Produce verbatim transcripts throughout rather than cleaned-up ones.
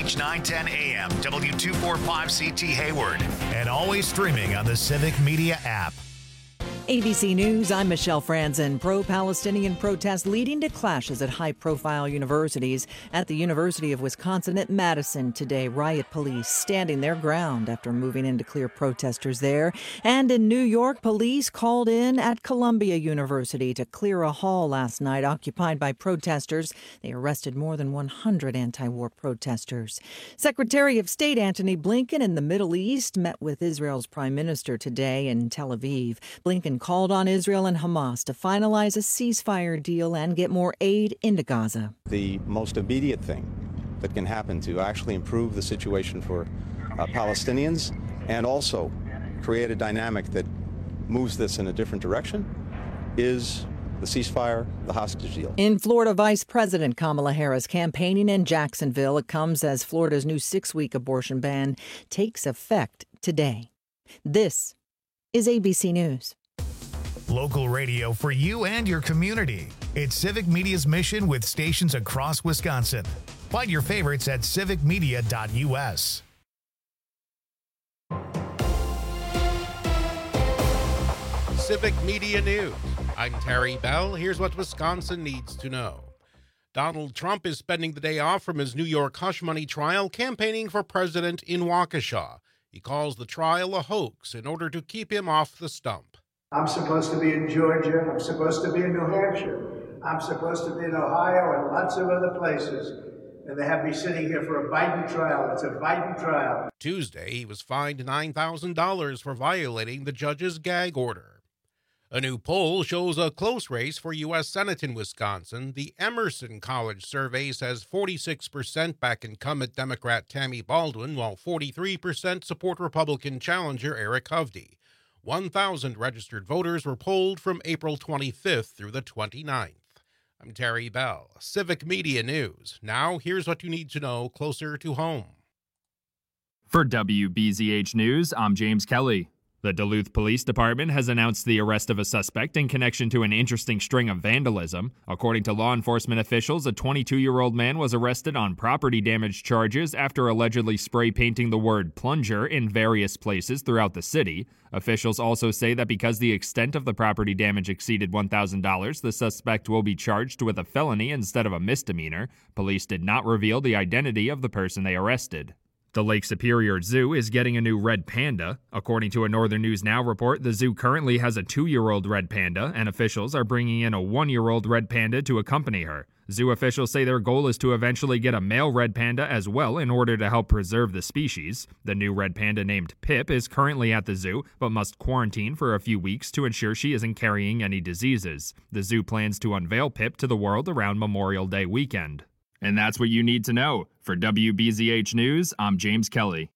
H nine ten A M, W two forty-five C T Hayward, and always streaming on the Civic Media app. A B C News, I'm Michelle Franzen. Pro-Palestinian protests leading to clashes at high-profile universities. At the University of Wisconsin at Madison today, riot police standing their ground after moving in to clear protesters there. And in New York, police called in at Columbia University to clear a hall last night occupied by protesters. They arrested more than one hundred anti-war protesters. Secretary of State Antony Blinken in the Middle East met with Israel's prime minister today in Tel Aviv. Blinken called on Israel and Hamas to finalize a ceasefire deal and get more aid into Gaza. The most immediate thing that can happen to actually improve the situation for uh, Palestinians and also create a dynamic that moves this in a different direction is the ceasefire, the hostage deal. In Florida, Vice President Kamala Harris campaigning in Jacksonville. It comes as Florida's new six-week abortion ban takes effect today. This is A B C News. Local radio for you and your community. It's Civic Media's mission with stations across Wisconsin. Find your favorites at civic media dot U S. Civic Media News. I'm Terry Bell. Here's what Wisconsin needs to know. Donald Trump is spending the day off from his New York hush money trial campaigning for president in Waukesha. He calls the trial a hoax in order to keep him off the stump. I'm supposed to be in Georgia. I'm supposed to be in New Hampshire. I'm supposed to be in Ohio and lots of other places. And they have me sitting here for a Biden trial. It's a Biden trial. Tuesday, he was fined nine thousand dollars for violating the judge's gag order. A new poll shows a close race for U S Senate in Wisconsin. The Emerson College survey says forty-six percent back incumbent Democrat Tammy Baldwin, while forty-three percent support Republican challenger Eric Hovde. one thousand registered voters were polled from April twenty-fifth through the twenty-ninth. I'm Terry Bell, Civic Media News. Now, here's what you need to know closer to home. For W B Z H News, I'm James Kelly. The Duluth Police Department has announced the arrest of a suspect in connection to an interesting string of vandalism. According to law enforcement officials, a twenty-two-year-old man was arrested on property damage charges after allegedly spray painting the word plunger in various places throughout the city. Officials also say that because the extent of the property damage exceeded one thousand dollars, the suspect will be charged with a felony instead of a misdemeanor. Police did not reveal the identity of the person they arrested. The Lake Superior Zoo is getting a new red panda. According to a Northern News Now report, the zoo currently has a two-year-old red panda, and officials are bringing in a one-year-old red panda to accompany her. Zoo officials say their goal is to eventually get a male red panda as well in order to help preserve the species. The new red panda named Pip is currently at the zoo, but must quarantine for a few weeks to ensure she isn't carrying any diseases. The zoo plans to unveil Pip to the world around Memorial Day weekend. And that's what you need to know. For W B Z H News, I'm James Kelly.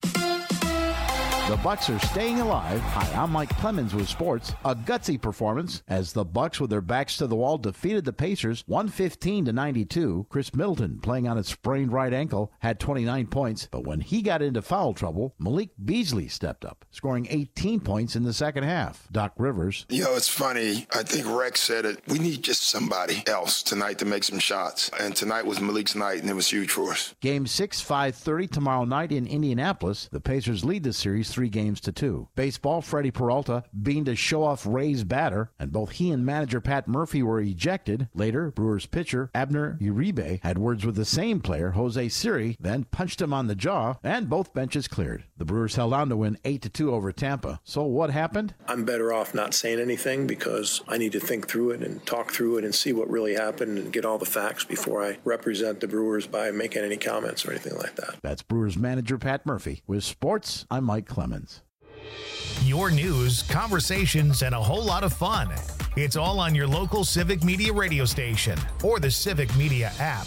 The Bucks are staying alive. Hi, I'm Mike Clemens with sports. A gutsy performance as the Bucks, with their backs to the wall, defeated the Pacers one fifteen to ninety-two. Chris Middleton, playing on his sprained right ankle, had twenty-nine points. But when he got into foul trouble, Malik Beasley stepped up, scoring eighteen points in the second half. Doc Rivers. You know, it's funny. I think Rex said it. We need just somebody else tonight to make some shots. And tonight was Malik's night, and it was huge for us. Game six, five thirty tomorrow night in Indianapolis. The Pacers lead the series three games to two. Baseball, Freddie Peralta being to show off Ray's batter, and both he and manager Pat Murphy were ejected. Later, Brewers pitcher Abner Uribe had words with the same player, Jose Siri, then punched him on the jaw, and both benches cleared. The Brewers held on to win eight to two over Tampa. So what happened? I'm better off not saying anything because I need to think through it and talk through it and see what really happened and get all the facts before I represent the Brewers by making any comments or anything like that. That's Brewers manager Pat Murphy. With sports, I'm Mike Clemens. Your news, conversations, and a whole lot of fun. It's all on your local Civic Media radio station or the Civic Media app.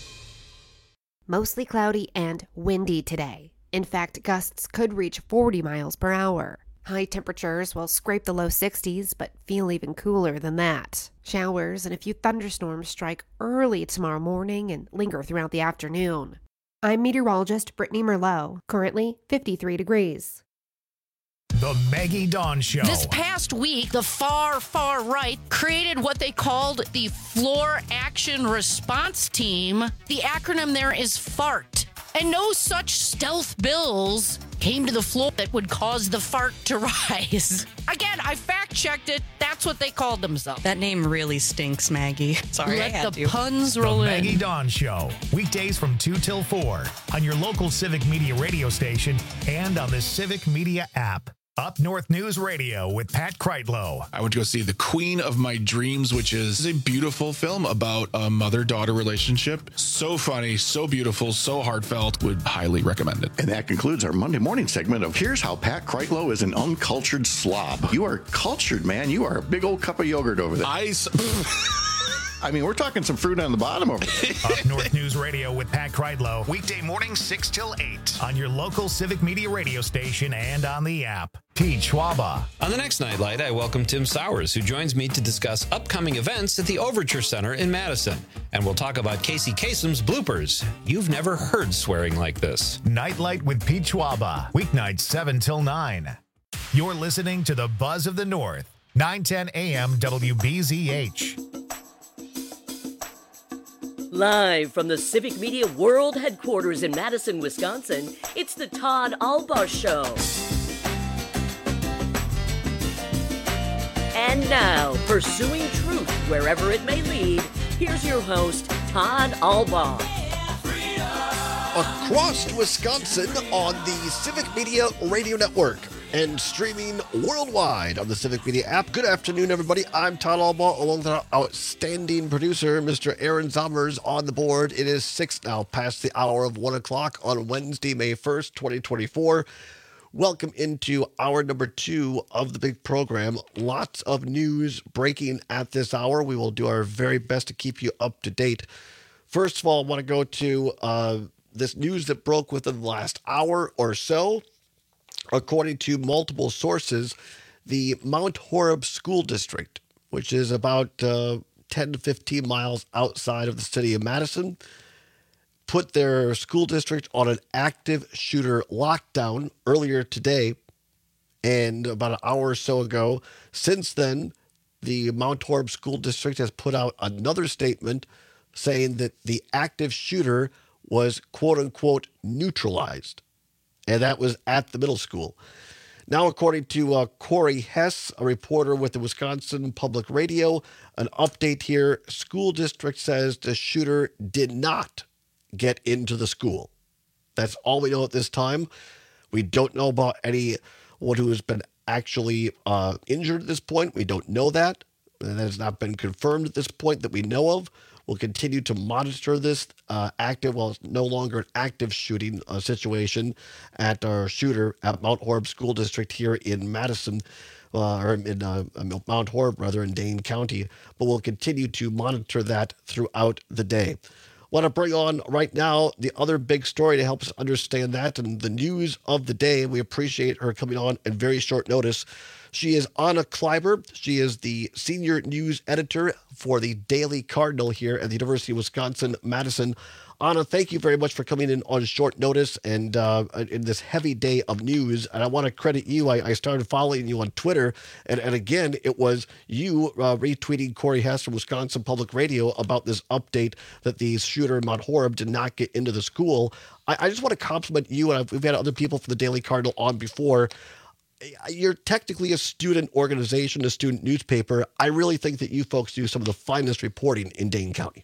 Mostly cloudy and windy today. In fact, gusts could reach forty miles per hour. High temperatures will scrape the low sixties, but feel even cooler than that. Showers and a few thunderstorms strike early tomorrow morning and linger throughout the afternoon. I'm meteorologist Brittany Merlot, currently fifty-three degrees. The Maggie Dawn Show. This past week, the far, far right created what they called the Floor Action Response Team. The acronym there is FART. And no such stealth bills came to the floor that would cause the fart to rise. Again, I fact-checked it. That's what they called themselves. That name really stinks, Maggie. Sorry, Let I had the to. puns roll the in. Maggie Dawn Show, weekdays from two till four on your local Civic Media radio station and on the Civic Media app. Up North News Radio with Pat Kreitlow. I went to go see The Queen of My Dreams, which is a beautiful film about a mother-daughter relationship. So funny, so beautiful, so heartfelt. Would highly recommend it. And that concludes our Monday morning segment of Here's How Pat Kreitlow is an Uncultured Slob. You are cultured, man. You are a big old cup of yogurt over there. I... I mean, we're talking some fruit on the bottom over there. Up North News Radio with Pat Kreitlow, weekday mornings six till eight on your local Civic Media radio station and on the app. Pete Schwaba. On the next Nightlight, I welcome Tim Sowers, who joins me to discuss upcoming events at the Overture Center in Madison. And we'll talk about Casey Kasem's bloopers. You've never heard swearing like this. Nightlight with Pete Schwaba, weeknights seven till nine. You're listening to the Buzz of the North, nine ten a.m. W B Z H. Live from the Civic Media World Headquarters in Madison, Wisconsin, it's the Todd Albaugh Show. And now, pursuing truth wherever it may lead, here's your host, Todd Albaugh. Across Wisconsin on the Civic Media Radio Network and streaming worldwide on the Civic Media app. Good afternoon, everybody. I'm Todd Albaugh, along with our outstanding producer, Mister Aaron Zommers, on the board. It is six now, past the hour of one o'clock on Wednesday, May first, twenty twenty-four. Welcome into hour number two of the big program. Lots of news breaking at this hour. We will do our very best to keep you up to date. First of all, I want to go to uh, this news that broke within the last hour or so. According to multiple sources, the Mount Horeb School District, which is about uh, ten to fifteen miles outside of the city of Madison, put their school district on an active shooter lockdown earlier today. And about an hour or so ago, since then, the Mount Horeb School District has put out another statement saying that the active shooter was, quote unquote, neutralized. And that was at the middle school. Now, according to uh, Corey Hess, a reporter with the Wisconsin Public Radio, an update here. School district says the shooter did not get into the school. That's all we know at this time. We don't know about anyone who has been actually uh, injured at this point. We don't know that. And that has not been confirmed at this point that we know of. We'll continue to monitor this uh, active, well, it's no longer an active shooting uh, situation at our shooter at Mount Horeb School District here in Madison, uh, or in uh, Mount Horeb, rather, in Dane County. But we'll continue to monitor that throughout the day. Want to bring on right now the other big story to help us understand that and the news of the day. We appreciate her coming on at very short notice. She is Anna Kleiber. She is the senior news editor for the Daily Cardinal here at the University of Wisconsin-Madison. Anna, thank you very much for coming in on short notice and uh, in this heavy day of news. And I want to credit you. I, I started following you on Twitter. And, and again, it was you uh, retweeting Corey Hess from Wisconsin Public Radio about this update that the shooter in Mount Horeb did not get into the school. I, I just want to compliment you. And I've, we've had other people from the Daily Cardinal on before. You're technically a student organization, a student newspaper. I really think that you folks do some of the finest reporting in Dane County.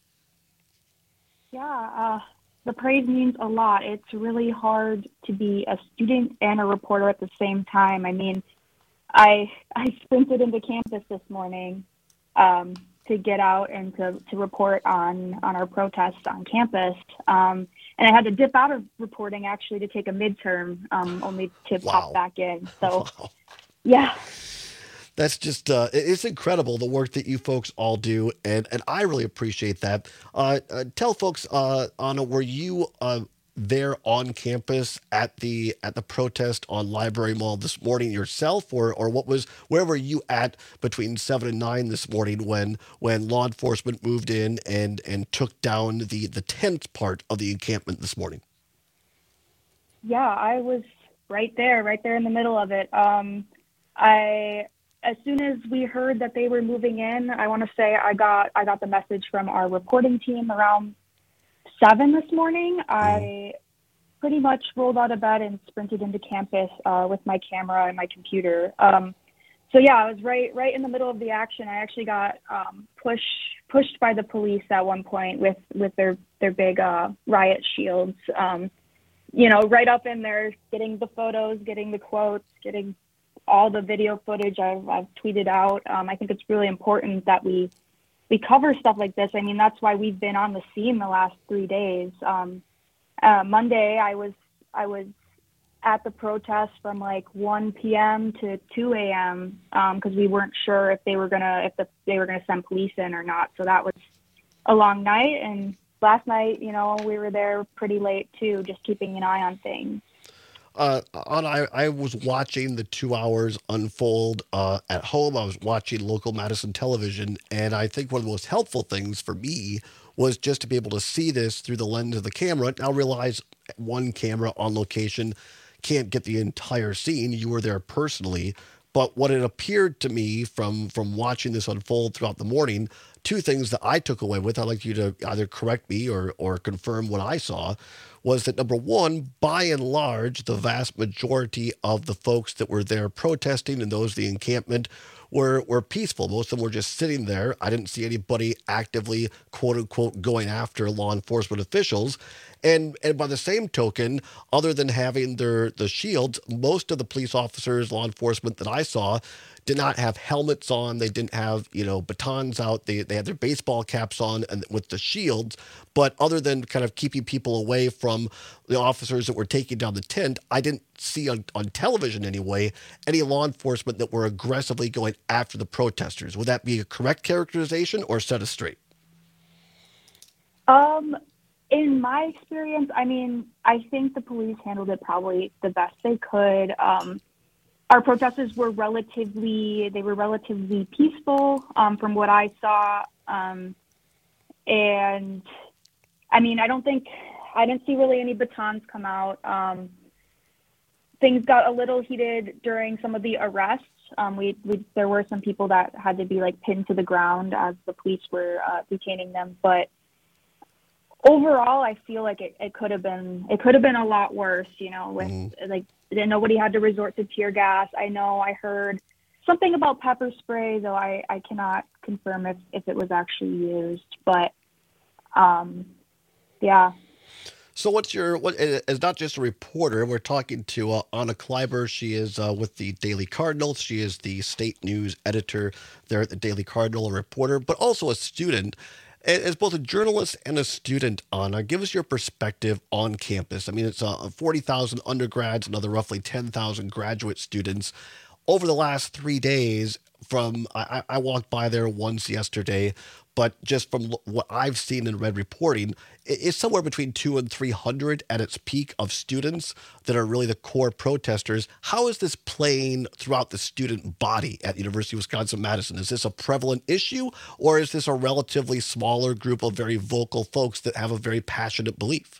Yeah, uh, the praise means a lot. It's really hard to be a student and a reporter at the same time. I mean, I I sprinted into campus this morning um, to get out and to, to report on, on our protests on campus. Um, and I had to dip out of reporting, actually, to take a midterm, um, only to wow. pop back in. So, wow. yeah. That's just, uh, it's incredible, the work that you folks all do, and, and I really appreciate that. Uh, uh, tell folks, uh, Anna, were you uh, there on campus at the at the protest on Library Mall this morning yourself, or or what was, where were you at between seven and nine this morning when when law enforcement moved in and, and took down the, the tent part of the encampment this morning? Yeah, I was right there, right there in the middle of it. Um, I... As soon as we heard that they were moving in, I want to say I got I got the message from our reporting team around seven this morning, I pretty much rolled out of bed and sprinted into campus uh, with my camera and my computer. Um, so yeah, I was right right in the middle of the action. I actually got um, push, pushed by the police at one point with, with their, their big uh, riot shields. Um, you know, right up in there, getting the photos, getting the quotes, getting all the video footage I've, I've tweeted out. Um, I think it's really important that we we cover stuff like this. I mean, that's why we've been on the scene the last three days. Um, uh, Monday, I was I was at the protest from like one p.m. to two a.m. because um, we weren't sure if they were gonna if the, they were gonna send police in or not. So that was a long night. And last night, you know, we were there pretty late too, just keeping an eye on things. Uh, I, I was watching the two hours unfold uh, at home. I was watching local Madison television, and I think one of the most helpful things for me was just to be able to see this through the lens of the camera. Now realize one camera on location can't get the entire scene. You were there personally. But what it appeared to me from, from watching this unfold throughout the morning, two things that I took away with, I'd like you to either correct me or, or confirm what I saw, was that number one, by and large, the vast majority of the folks that were there protesting and those in the encampment were were peaceful. Most of them were just sitting there. I didn't see anybody actively, quote unquote, going after law enforcement officials. And and by the same token, other than having their the shields, most of the police officers, law enforcement that I saw did not have helmets on. They didn't have, you know, batons out. They they had their baseball caps on and with the shields. But other than kind of keeping people away from the officers that were taking down the tent, I didn't see on, on television anyway any law enforcement that were aggressively going after the protesters. Would that be a correct characterization or set us straight? Um, in my experience, I mean, I think the police handled it probably the best they could. Um, Our protesters were relatively, they were relatively peaceful um, from what I saw. Um, and I mean, I don't think, I didn't see really any batons come out. Um, things got a little heated during some of the arrests. Um, we, we, there were some people that had to be like pinned to the ground as the police were uh, detaining them. But overall, I feel like it, it could have been, it could have been a lot worse, you know, with mm. like, nobody had to resort to tear gas. I know I heard something about pepper spray, though I, I cannot confirm if, if it was actually used. But, um, yeah. So what's your, what is not just a reporter, we're talking to uh, Anna Kleiber. She is uh, with the Daily Cardinal. She is the state news editor there at the Daily Cardinal, a reporter, but also a student. As both a journalist and a student, Anna, give us your perspective on campus. I mean, it's uh, forty thousand undergrads, another roughly ten thousand graduate students. Over the last three days, from I, I walked by there once yesterday, but just from what I've seen and read reporting, it's somewhere between two and three hundred at its peak of students that are really the core protesters. How is this playing throughout the student body at University of Wisconsin-Madison? Is this a prevalent issue, or is this a relatively smaller group of very vocal folks that have a very passionate belief?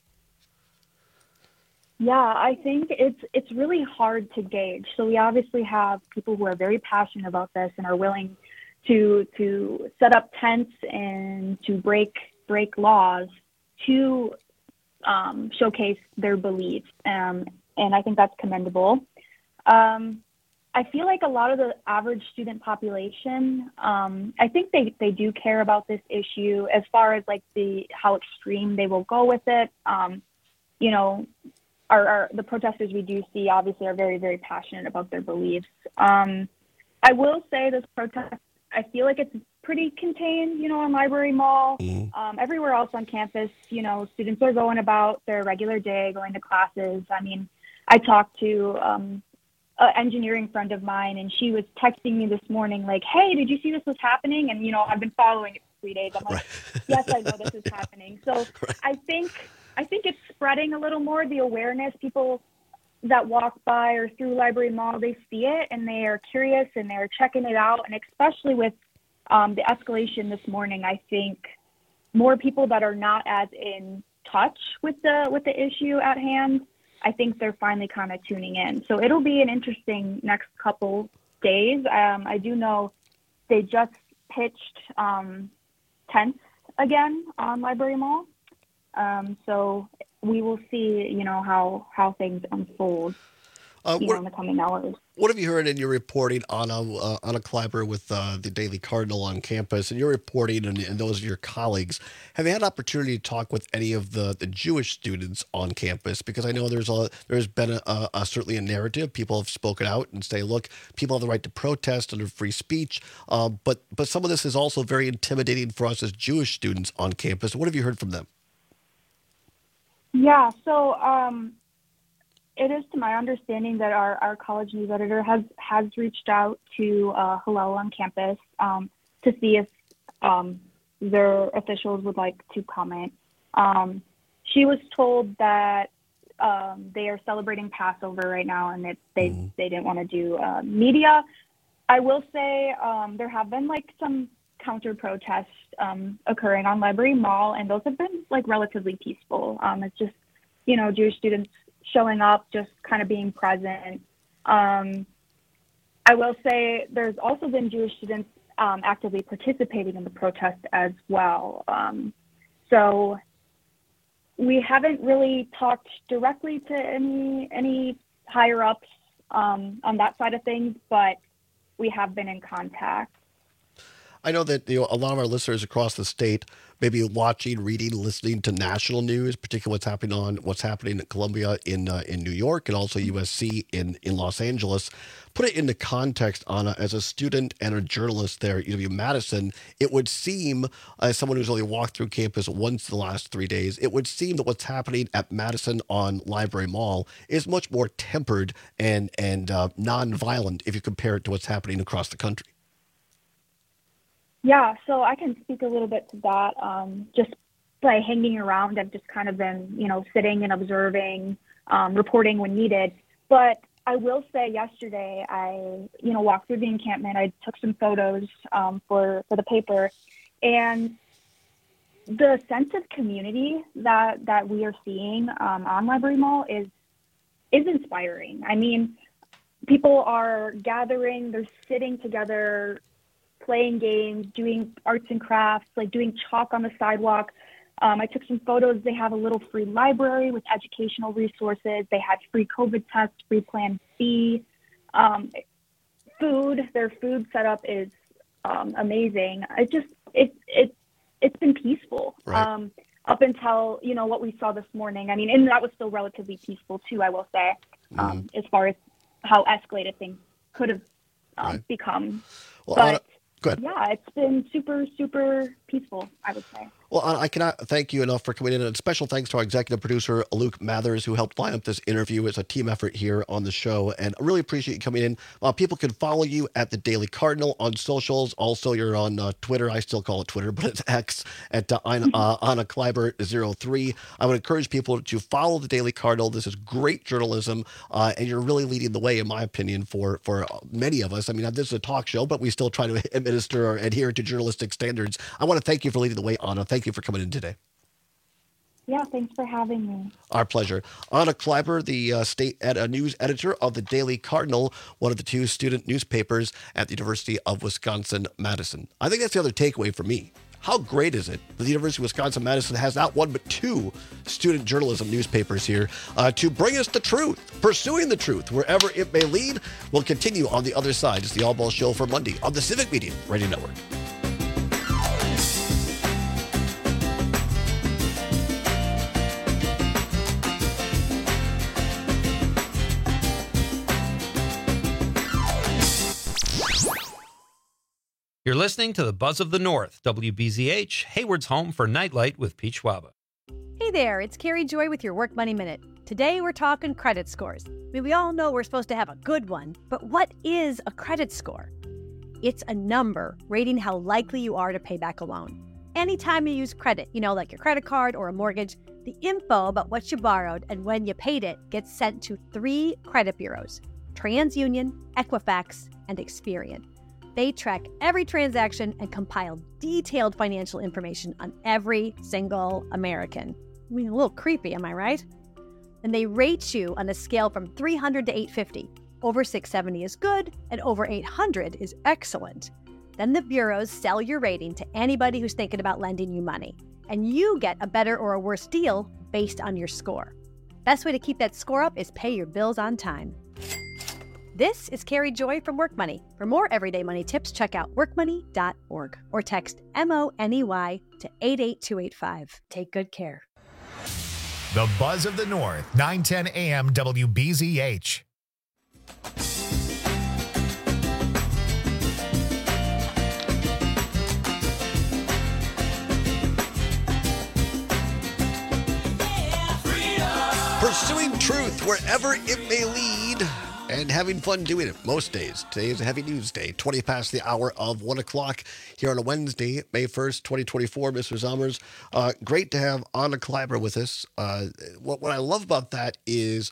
Yeah, I think it's it's really hard to gauge. So we obviously have people who are very passionate about this and are willing to to set up tents and to break break laws to um, showcase their beliefs, um, and I think that's commendable. Um, I feel like a lot of the average student population, um, I think they, they do care about this issue as far as like the how extreme they will go with it. Um, you know, our, our the protesters we do see obviously are very, very passionate about their beliefs. Um, I will say this protest, I feel like it's pretty contained, you know, on Library Mall. Mm-hmm. Um, everywhere else on campus, you know, students are going about their regular day, going to classes. I mean, I talked to um, an engineering friend of mine, and she was texting me this morning like, hey, did you see this was happening? And, you know, I've been following it for three days. I'm like, right. Yes, I know this is happening. So right. I think I think it's spreading a little more, the awareness. People that walk by or through Library Mall, they see it and they are curious and they're checking it out. And especially with um, the escalation this morning, I think more people that are not as in touch with the with the issue at hand, I think they're finally kind of tuning in. So it'll be an interesting next couple days. Um, I do know they just pitched um, tents again on Library Mall. Um, so we will see, you know, how, how things unfold Uh, you what, know, in the coming hours. What have you heard in your reporting, Anna, uh, Anna Kleiber with uh, the Daily Cardinal on campus, and your reporting and, and those of your colleagues? Have you had an opportunity to talk with any of the, the Jewish students on campus? Because I know there's a there's been a, a, a certainly a narrative. People have spoken out and say, look, people have the right to protest under free speech, uh, but but some of this is also very intimidating for us as Jewish students on campus. What have you heard from them? Yeah, so um, it is to my understanding that our, our college news editor has, has reached out to uh, Hillel on campus um, to see if um, their officials would like to comment. Um, she was told that um, they are celebrating Passover right now and that they, mm. they didn't want to do uh, media. I will say um, there have been like some counter protests um, occurring on Library Mall, and those have been like relatively peaceful. Um, it's just, you know, Jewish students showing up, just kind of being present. Um, I will say there's also been Jewish students um, actively participating in the protest as well. Um, so we haven't really talked directly to any any higher ups um, on that side of things, but we have been in contact. I know that you know, a lot of our listeners across the state may be watching, reading, listening to national news, particularly what's happening on what's happening at Columbia in uh, in New York and also U S C in, in Los Angeles. Put it into context, Anna, as a student and a journalist there at U W Madison, it would seem, as someone who's only walked through campus once the last three days, it would seem that what's happening at Madison on Library Mall is much more tempered and, and uh, nonviolent if you compare it to what's happening across the country. Yeah, so I can speak a little bit to that. Um, just by hanging around, I've just kind of been, you know, sitting and observing, um, reporting when needed. But I will say yesterday, I, you know, walked through the encampment. I took some photos um, for, for the paper. And the sense of community that, that we are seeing um, on Library Mall is is inspiring. I mean, people are gathering, they're sitting together, playing games, doing arts and crafts, like doing chalk on the sidewalk. Um, I took some photos. They have a little free library with educational resources. They had free COVID tests, free Plan B, um, food. Their food setup is um, amazing. It just it it it's been peaceful right. um, up until you know what we saw this morning. I mean, and that was still relatively peaceful too. I will say, um, mm. as far as how escalated things could have um, right. become. Well, but, Anna, go ahead. Yeah, it's been super, super peaceful, I would say. Well, I cannot thank you enough for coming in. And special thanks to our executive producer, Luke Mathers, who helped line up this interview. It's a team effort here on the show. And I really appreciate you coming in. Uh, people can follow you at the Daily Cardinal on socials. Also, you're on uh, Twitter. I still call it Twitter, but it's X at uh, Anna, uh, Anna Kleiber zero three. I would encourage people to follow the Daily Cardinal. This is great journalism. Uh, and you're really leading the way, in my opinion, for, for many of us. I mean, this is a talk show, but we still try to administer or adhere to journalistic standards. I want to thank you for leading the way, Anna. Thank you for coming in today. Yeah, thanks for having me. Our pleasure. Anna Kleiber, the uh, state ed- uh, news editor of the Daily Cardinal, one of the two student newspapers at the University of Wisconsin-Madison. I think that's the other takeaway for me. How great is it that the University of Wisconsin-Madison has not one but two student journalism newspapers here uh, to bring us the truth, pursuing the truth, wherever it may lead. We'll continue on the other side. It's the All Ball Show for Monday on the Civic Media Radio Network. You're listening to the Buzz of the North, W B Z H, Hayward's home for Nightlight with Pete Schwaba. Hey there, it's Carrie Joy with your Work Money Minute. Today we're talking credit scores. I mean, we all know we're supposed to have a good one, but what is a credit score? It's a number rating how likely you are to pay back a loan. Anytime you use credit, you know, like your credit card or a mortgage, the info about what you borrowed and when you paid it gets sent to three credit bureaus: TransUnion, Equifax, and Experian. They track every transaction and compile detailed financial information on every single American. I mean, a little creepy, am I right? And they rate you on a scale from three hundred to eight fifty. Over six seventy is good, and over eight hundred is excellent. Then the bureaus sell your rating to anybody who's thinking about lending you money. and you get a better or a worse deal based on your score. Best way to keep that score up is pay your bills on time. This is Carrie Joy from Work Money. For more everyday money tips, check out work money dot org or text M O N E Y to eight eight two eight five. Take good care. The Buzz of the North, nine ten A M W B Z H. Pursuing truth wherever it may lead and having fun doing it most days. Today is a heavy news day, twenty past the hour of one o'clock here on a Wednesday, May first, twenty twenty-four. Mister Zommers, uh, great to have Anna Kleiber with us. Uh, what, what I love about that is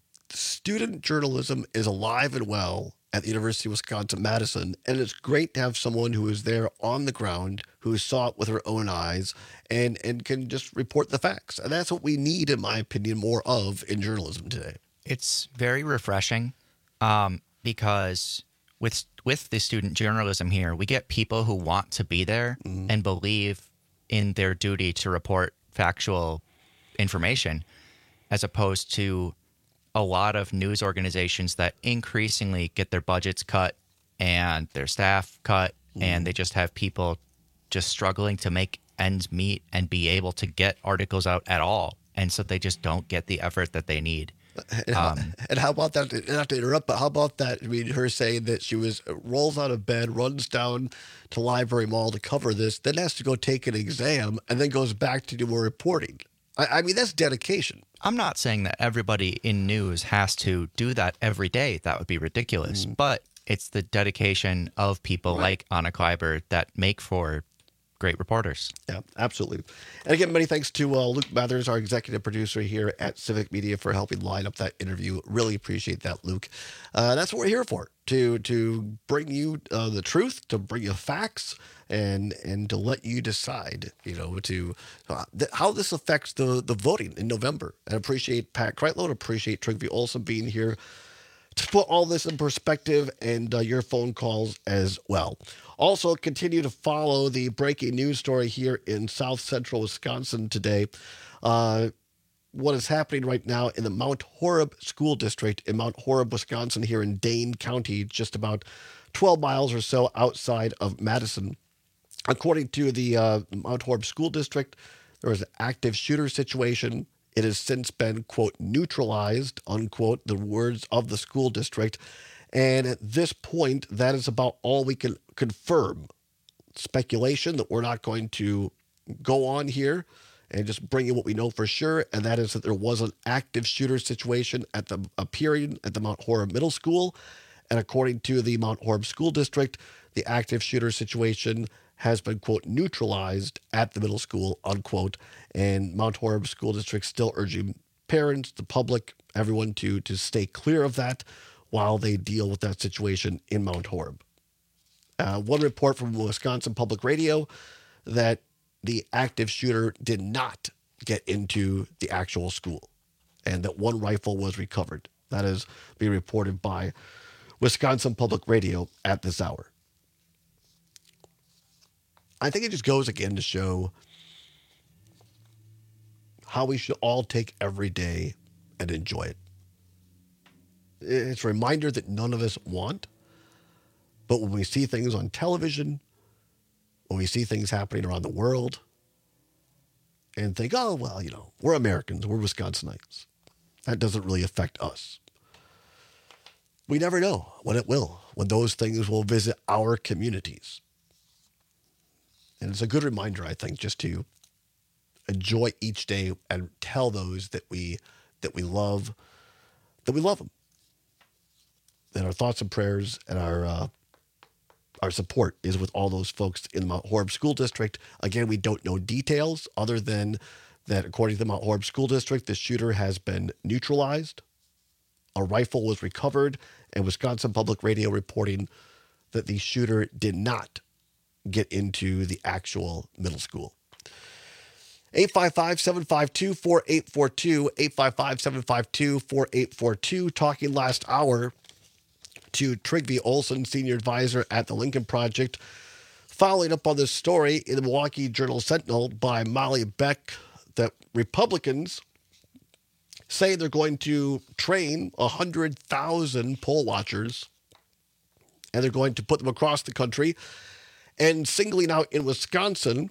student journalism is alive and well at the University of Wisconsin-Madison, and it's great to have someone who is there on the ground, who saw it with her own eyes, and, and can just report the facts. And that's what we need, in my opinion, more of in journalism today. It's very refreshing um, because with with the student journalism here, we get people who want to be there mm-hmm. and believe in their duty to report factual information, as opposed to a lot of news organizations that increasingly get their budgets cut and their staff cut, mm. and they just have people just struggling to make ends meet and be able to get articles out at all. And so they just don't get the effort that they need. And how, um, and how about that? Not to interrupt, but how about that? I mean, her saying that she was rolls out of bed, runs down to Library Mall to cover this, then has to go take an exam, and then goes back to do more reporting. I, I mean, that's dedication. I'm not saying that everybody in news has to do that every day. That would be ridiculous. Mm. But it's the dedication of people right. like Anna Kleiber that make for great reporters. Yeah, absolutely. And again, many thanks to uh, Luke Mathers, our executive producer here at Civic Media, for helping line up that interview. Really appreciate that, Luke. Uh, that's what we're here for, to to bring you uh, the truth, to bring you facts, and and to let you decide, you know, to uh, th- how this affects the, the voting in November. And I appreciate Pat Kreitlow, appreciate Trygve Olsen being here to put all this in perspective, and uh, your phone calls as well. Also, continue to follow the breaking news story here in South Central Wisconsin today. Uh, what is happening right now in the Mount Horeb School District in Mount Horeb, Wisconsin, here in Dane County, just about twelve miles or so outside of Madison. According to the uh, Mount Horeb School District, there was an active shooter situation. It has since been, quote, neutralized, unquote, the words of the school district. And at this point, that is about all we can confirm. Speculation that we're not going to go on here and just bring you what we know for sure, and that is that there was an active shooter situation at the appearing at the Mount Horeb Middle School. And according to the Mount Horeb School District, the active shooter situation has been, quote, neutralized at the middle school, unquote. And Mount Horeb School District still urging parents, the public, everyone to, to stay clear of that while they deal with that situation in Mount Horeb. Uh, one report from Wisconsin Public Radio that the active shooter did not get into the actual school and that one rifle was recovered. That is being reported by Wisconsin Public Radio at this hour. I think it just goes again to show how we should all take every day and enjoy it. It's a reminder that none of us want, but when we see things on television, when we see things happening around the world, and think, oh, well, you know, we're Americans, we're Wisconsinites. That doesn't really affect us. We never know when it will, when those things will visit our communities. And it's a good reminder, I think, just to enjoy each day and tell those that we that we love, that we love them. And our thoughts and prayers and our uh, our support is with all those folks in the Mount Horeb School District. Again, we don't know details other than that, according to the Mount Horeb School District, the shooter has been neutralized. A rifle was recovered, and Wisconsin Public Radio reporting that the shooter did not get into the actual middle school. eight five five, seven five two, four eight four two, eight five five, seven five two, four eight four two. Talking last hour to Trygve Olsen, Senior Advisor at the Lincoln Project, Following up on this story in the Milwaukee Journal-Sentinel by Molly Beck, that Republicans say they're going to train one hundred thousand poll watchers, and they're going to put them across the country, and singling out in Wisconsin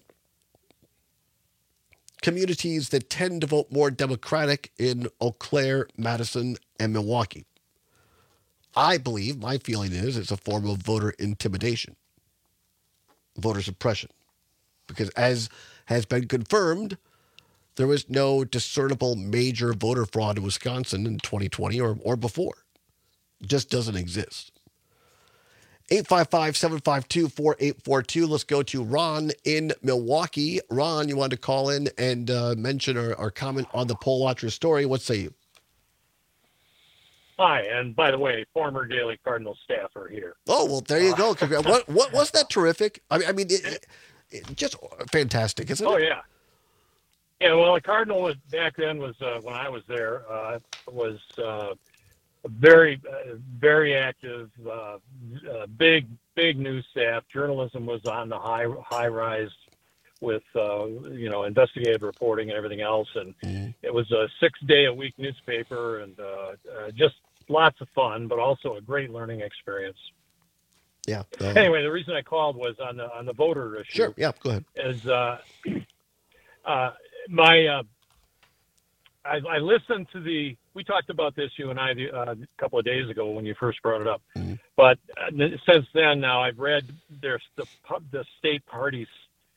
communities that tend to vote more Democratic in Eau Claire, Madison, and Milwaukee. I believe, my feeling is, it's a form of voter intimidation, voter suppression, because as has been confirmed, there was no discernible major voter fraud in Wisconsin in twenty twenty or, or before. It just doesn't exist. eight five five, seven five two, four eight four two. Let's go to Ron in Milwaukee. Ron, you wanted to call in and uh, mention or, or comment on the poll watcher story. What say you? Hi, and by the way, former Daily Cardinal staffer here. Oh, well, there you go. what, what wasn't that terrific? I mean, I mean, it, it, it, just fantastic, isn't it? Oh, yeah. Yeah, well, the Cardinal was back then was uh, when I was there uh, was uh, very, uh, very active, uh, uh, big, big news staff. Journalism was on the high, high rise with uh, you know investigative reporting and everything else, and mm-hmm. it was a six day a week newspaper, and uh, uh, just lots of fun, but also a great learning experience. Yeah. Uh, anyway, the reason I called was on the on the voter issue. Sure. Yeah. Go ahead. Is uh, uh, my uh, I, I listened to the. We talked about this, you and I, uh, a couple of days ago when you first brought it up. Mm-hmm. But uh, since then, now I've read there's the the state parties.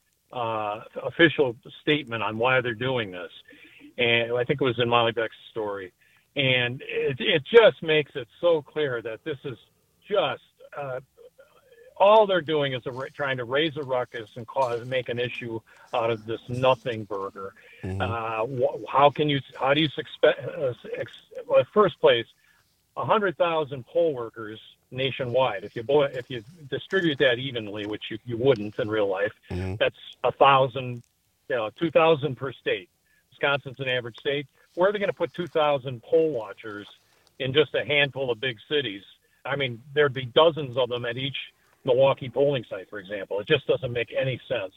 Uh, official statement on why they're doing this, and I think it was in Molly Beck's story, and it, it just makes it so clear that this is just uh, all they're doing is a, trying to raise a ruckus and cause make an issue out of this nothing burger. Mm-hmm. Uh, wh- how can you? How do you expect? Uh, ex- well, first place, a hundred thousand poll workers nationwide. If you if you distribute that evenly, which you, you wouldn't in real life, mm-hmm. that's a thousand, you know, two thousand per state. Wisconsin's an average state. Where are they going to put two thousand poll watchers in just a handful of big cities? I mean, there'd be dozens of them at each Milwaukee polling site, for example. It just doesn't make any sense.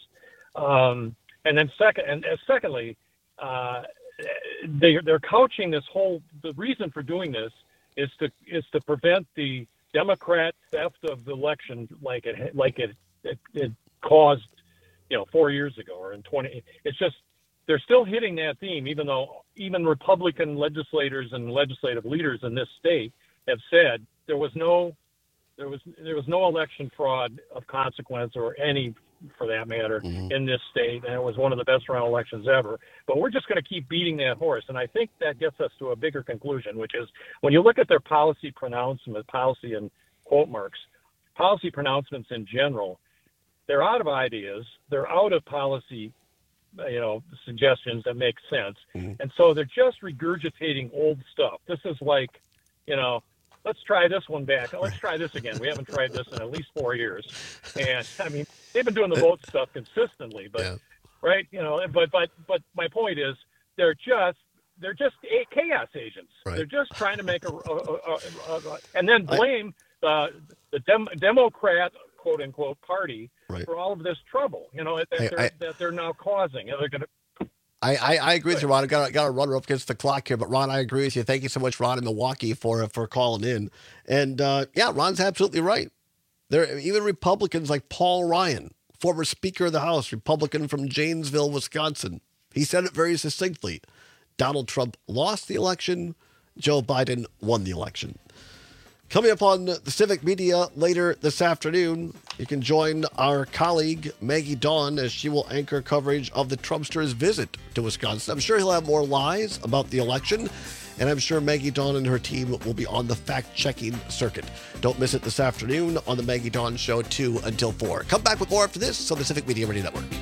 Um, and then second, and uh, secondly, uh, they they're couching this whole. The reason for doing this is to is to prevent the Democrat theft of the election, like it like it, it it caused, you know, four years ago or in twenty. It's just they're still hitting that theme, even though even Republican legislators and legislative leaders in this state have said there was no there was there was no election fraud of consequence or any, for that matter, mm-hmm. in this state, and it was one of the best run elections ever. But we're just going to keep beating that horse, and I think that gets us to a bigger conclusion, which is when you look at their policy pronouncement, policy and quote marks, policy pronouncements in general, they're out of ideas, they're out of policy, you know, suggestions that make sense, mm-hmm. and so they're just regurgitating old stuff. This is like, you know, let's try this one back. Let's try this again. We haven't tried this in at least four years. And I mean, they've been doing the vote stuff consistently, but yeah. right, you know, but but but my point is, they're just they're just chaos agents. Right. They're just trying to make a, a, a, a, a and then blame uh, the Dem- Democrat quote unquote party right. for all of this trouble. You know that, hey, they're, I, that they're now causing. They're going to. I, I, I agree with you, Ron. I got got to run up against the clock here, but Ron, I agree with you. Thank you so much, Ron in Milwaukee, for for calling in. And uh, yeah, Ron's absolutely right. There, even Republicans like Paul Ryan, former Speaker of the House, Republican from Janesville, Wisconsin, he said it very succinctly: Donald Trump lost the election, Joe Biden won the election. Coming up on the Civic Media later this afternoon, you can join our colleague Maggie Dawn as she will anchor coverage of the Trumpster's visit to Wisconsin. I'm sure he'll have more lies about the election, and I'm sure Maggie Dawn and her team will be on the fact-checking circuit. Don't miss it this afternoon on the Maggie Dawn Show, two until four. Come back with more after this on the Civic Media Radio Network.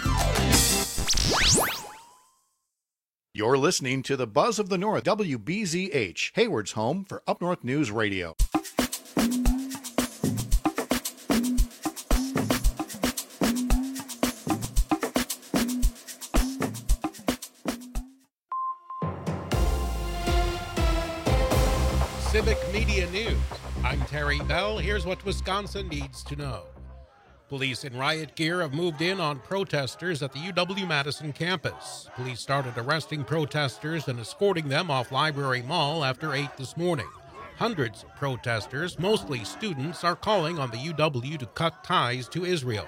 You're listening to the Buzz of the North, W B Z H, Hayward's home for Up North News Radio. Civic Media News. I'm Terry Bell. Here's what Wisconsin needs to know. Police in riot gear have moved in on protesters at the U W-Madison campus. Police started arresting protesters and escorting them off Library Mall after eight this morning. Hundreds of protesters, mostly students, are calling on the U W to cut ties to Israel.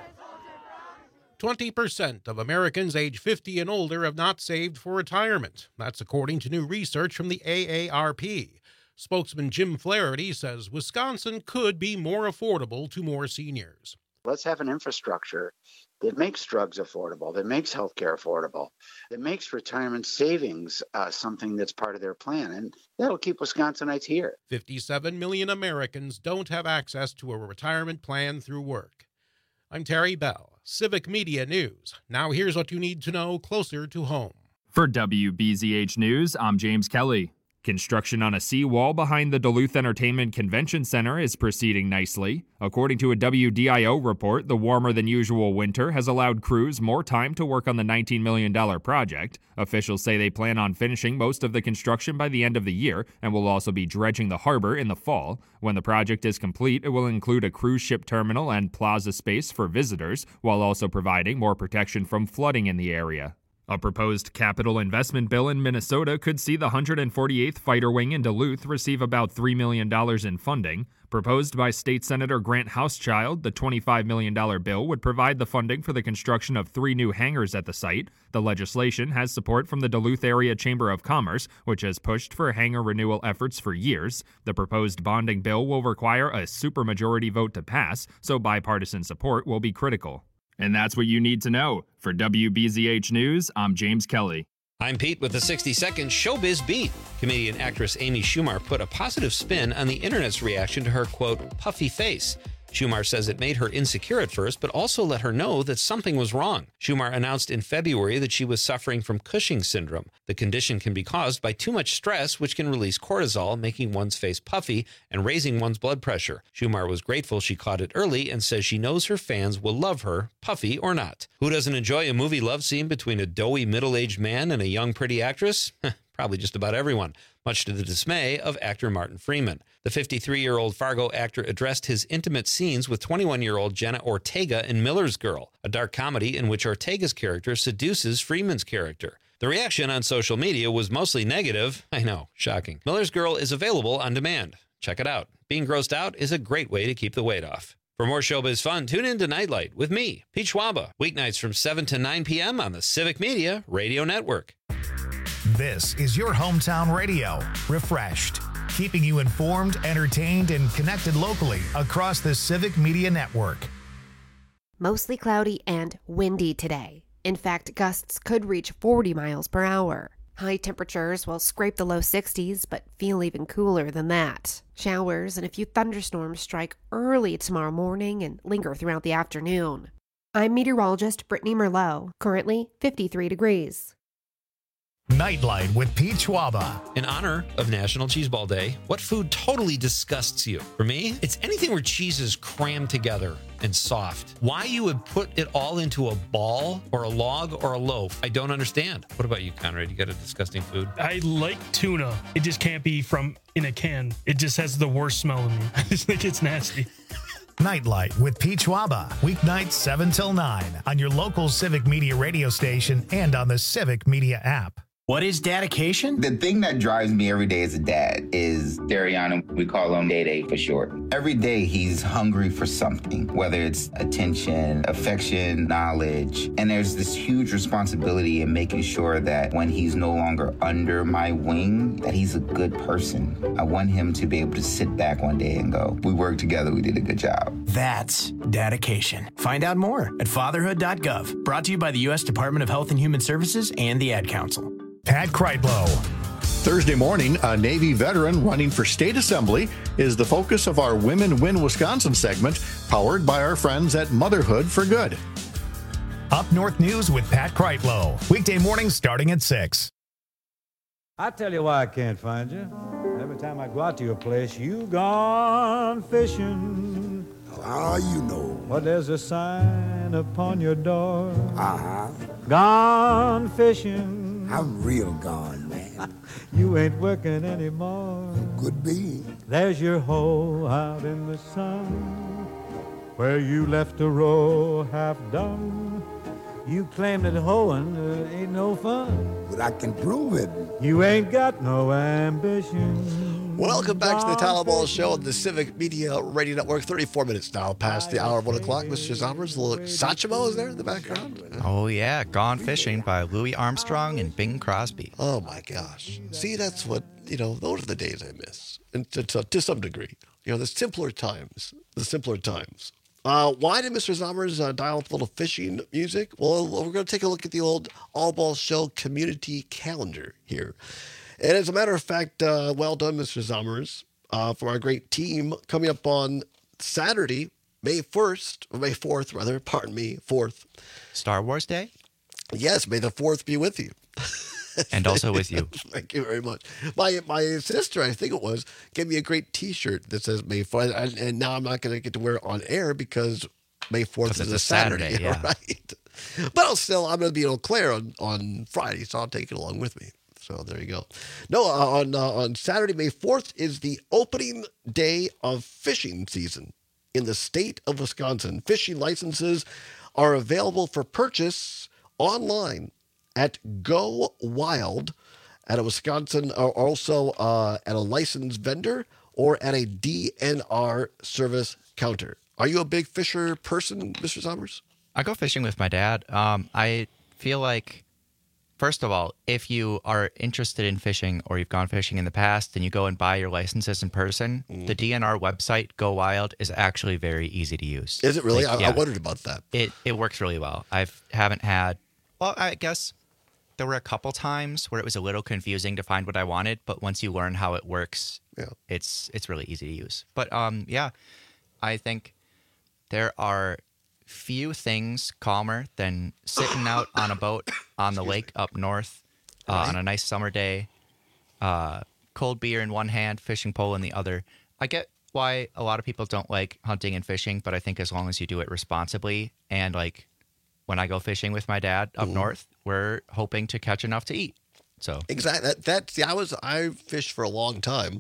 twenty percent of Americans age fifty and older have not saved for retirement. That's according to new research from the A A R P. Spokesman Jim Flaherty says Wisconsin could be more affordable to more seniors. Let's have an infrastructure that makes drugs affordable, that makes healthcare affordable, that makes retirement savings uh, something that's part of their plan. And that'll keep Wisconsinites here. fifty-seven million Americans don't have access to a retirement plan through work. I'm Terry Bell, Civic Media News. Now here's what you need to know closer to home. For W B Z H News, I'm James Kelly. Construction on a seawall behind the Duluth Entertainment Convention Center is proceeding nicely. According to a W D I O report, the warmer-than-usual winter has allowed crews more time to work on the nineteen million dollars project. Officials say they plan on finishing most of the construction by the end of the year and will also be dredging the harbor in the fall. When the project is complete, it will include a cruise ship terminal and plaza space for visitors, while also providing more protection from flooding in the area. A proposed capital investment bill in Minnesota could see the one hundred forty-eighth Fighter Wing in Duluth receive about three million dollars in funding. Proposed by State Senator Grant Hauschild, the twenty-five million dollars bill would provide the funding for the construction of three new hangars at the site. The legislation has support from the Duluth Area Chamber of Commerce, which has pushed for hangar renewal efforts for years. The proposed bonding bill will require a supermajority vote to pass, so bipartisan support will be critical. And that's what you need to know. For W B Z H News, I'm James Kelly. I'm Pete with the sixty second Showbiz Beat. Comedian actress Amy Schumer put a positive spin on the internet's reaction to her, quote, puffy face. Schumer says it made her insecure at first, but also let her know that something was wrong. Schumer announced in February that she was suffering from Cushing's syndrome. The condition can be caused by too much stress, which can release cortisol, making one's face puffy and raising one's blood pressure. Schumer was grateful she caught it early and says she knows her fans will love her, puffy or not. Who doesn't enjoy a movie love scene between a doughy middle-aged man and a young, pretty actress? Probably just about everyone, much to the dismay of actor Martin Freeman. The fifty-three-year-old Fargo actor addressed his intimate scenes with twenty-one-year-old Jenna Ortega in Miller's Girl, a dark comedy in which Ortega's character seduces Freeman's character. The reaction on social media was mostly negative. I know, shocking. Miller's Girl is available on demand. Check it out. Being grossed out is a great way to keep the weight off. For more showbiz fun, tune in to Nightlight with me, Pete Schwaba, weeknights from seven to nine p.m. on the Civic Media Radio Network. This is your hometown radio, Refreshed, keeping you informed, entertained, and connected locally across the Civic Media Network. Mostly cloudy and windy today. In fact, gusts could reach forty miles per hour. High temperatures will scrape the low sixties, but feel even cooler than that. Showers and a few thunderstorms strike early tomorrow morning and linger throughout the afternoon. I'm meteorologist Brittany Merlot, currently fifty-three degrees. Nightlight with Pete Schwaba. In honor of National Cheese Ball Day, what food totally disgusts you? For me, it's anything where cheese is crammed together and soft. Why you would put it all into a ball or a log or a loaf, I don't understand. What about you, Conrad? You got a disgusting food? I like tuna. It just can't be from in a can. It just has the worst smell to me. I just think it's nasty. Nightlight with Pete Schwaba, weeknights seven till nine on your local Civic Media radio station and on the Civic Media app. What is dedication? The thing that drives me every day as a dad is Dariana. We call him Day Day for short. Every day he's hungry for something, whether it's attention, affection, knowledge. And there's this huge responsibility in making sure that when he's no longer under my wing, that he's a good person. I want him to be able to sit back one day and go, we worked together, we did a good job. That's dedication. Find out more at fatherhood dot gov. Brought to you by the U S Department of Health and Human Services and the Ad Council. Pat Kreitlow. Thursday morning, a Navy veteran running for state assembly is the focus of our Women Win Wisconsin segment, powered by our friends at Motherhood for Good. Up North News with Pat Kreitlow. Weekday mornings starting at six. I tell you why I can't find you. Every time I go out to your place, you gone fishing. How you know? Well, there's a sign upon your door. Uh-huh. Gone fishing. I'm real gone, man. You ain't working anymore. Could be. There's your hole out in the sun. where you left a row half done. You claim that hoeing uh, ain't no fun. But I can prove it. You ain't got no ambition. Welcome back to the Tyler Ball Show on the Civic Media Radio Network. thirty-four minutes now past the hour of one o'clock. Mister Zommers, a little Satchmo is there in the background. Oh, yeah. Gone Fishing by Louis Armstrong and Bing Crosby. Oh, my gosh. See, that's what, you know, those are the days I miss. And to, to, to some degree. You know, the simpler times. The simpler times. Uh, why did Mister Zommers uh, dial up a little fishing music? Well, we're going to take a look at the old All Ball Show community calendar here. And as a matter of fact, uh, well done, Mister Zommers, uh, for our great team coming up on Saturday, May first, or May fourth, rather, pardon me, fourth. Star Wars Day? Yes, may the fourth be with you. And also with you. Thank you very much. My my sister, I think it was, gave me a great T-shirt that says May fourth, and, and now I'm not going to get to wear it on air because May fourth is a Saturday, Saturday yeah. right? But I'll still, I'm going to be in Eau Claire on, on Friday, so I'll take it along with me. So there you go. No, uh, on uh, on Saturday, May fourth is the opening day of fishing season in the state of Wisconsin. Fishing licenses are available for purchase online at Go Wild at a Wisconsin, or also uh, at a licensed vendor or at a D N R service counter. Are you a big fisher person, Mister Zommers? I go fishing with my dad. Um, I feel like, first of all, if you are interested in fishing or you've gone fishing in the past and you go and buy your licenses in person, mm. the D N R website, Go Wild, is actually very easy to use. Is it really? Like, I, yeah, I wondered about that. It it works really well. I haven't had, well, I guess there were a couple times where it was a little confusing to find what I wanted, but once you learn how it works, yeah. it's it's really easy to use. But um, yeah, I think there are few things calmer than sitting out on a boat on the lake up north uh, right. on a nice summer day, uh, cold beer in one hand, fishing pole in the other. I get why a lot of people don't like hunting and fishing, but I think as long as you do it responsibly, and like when I go fishing with my dad up mm. north, we're hoping to catch enough to eat. So exactly that. That's see, I was I fished for a long time,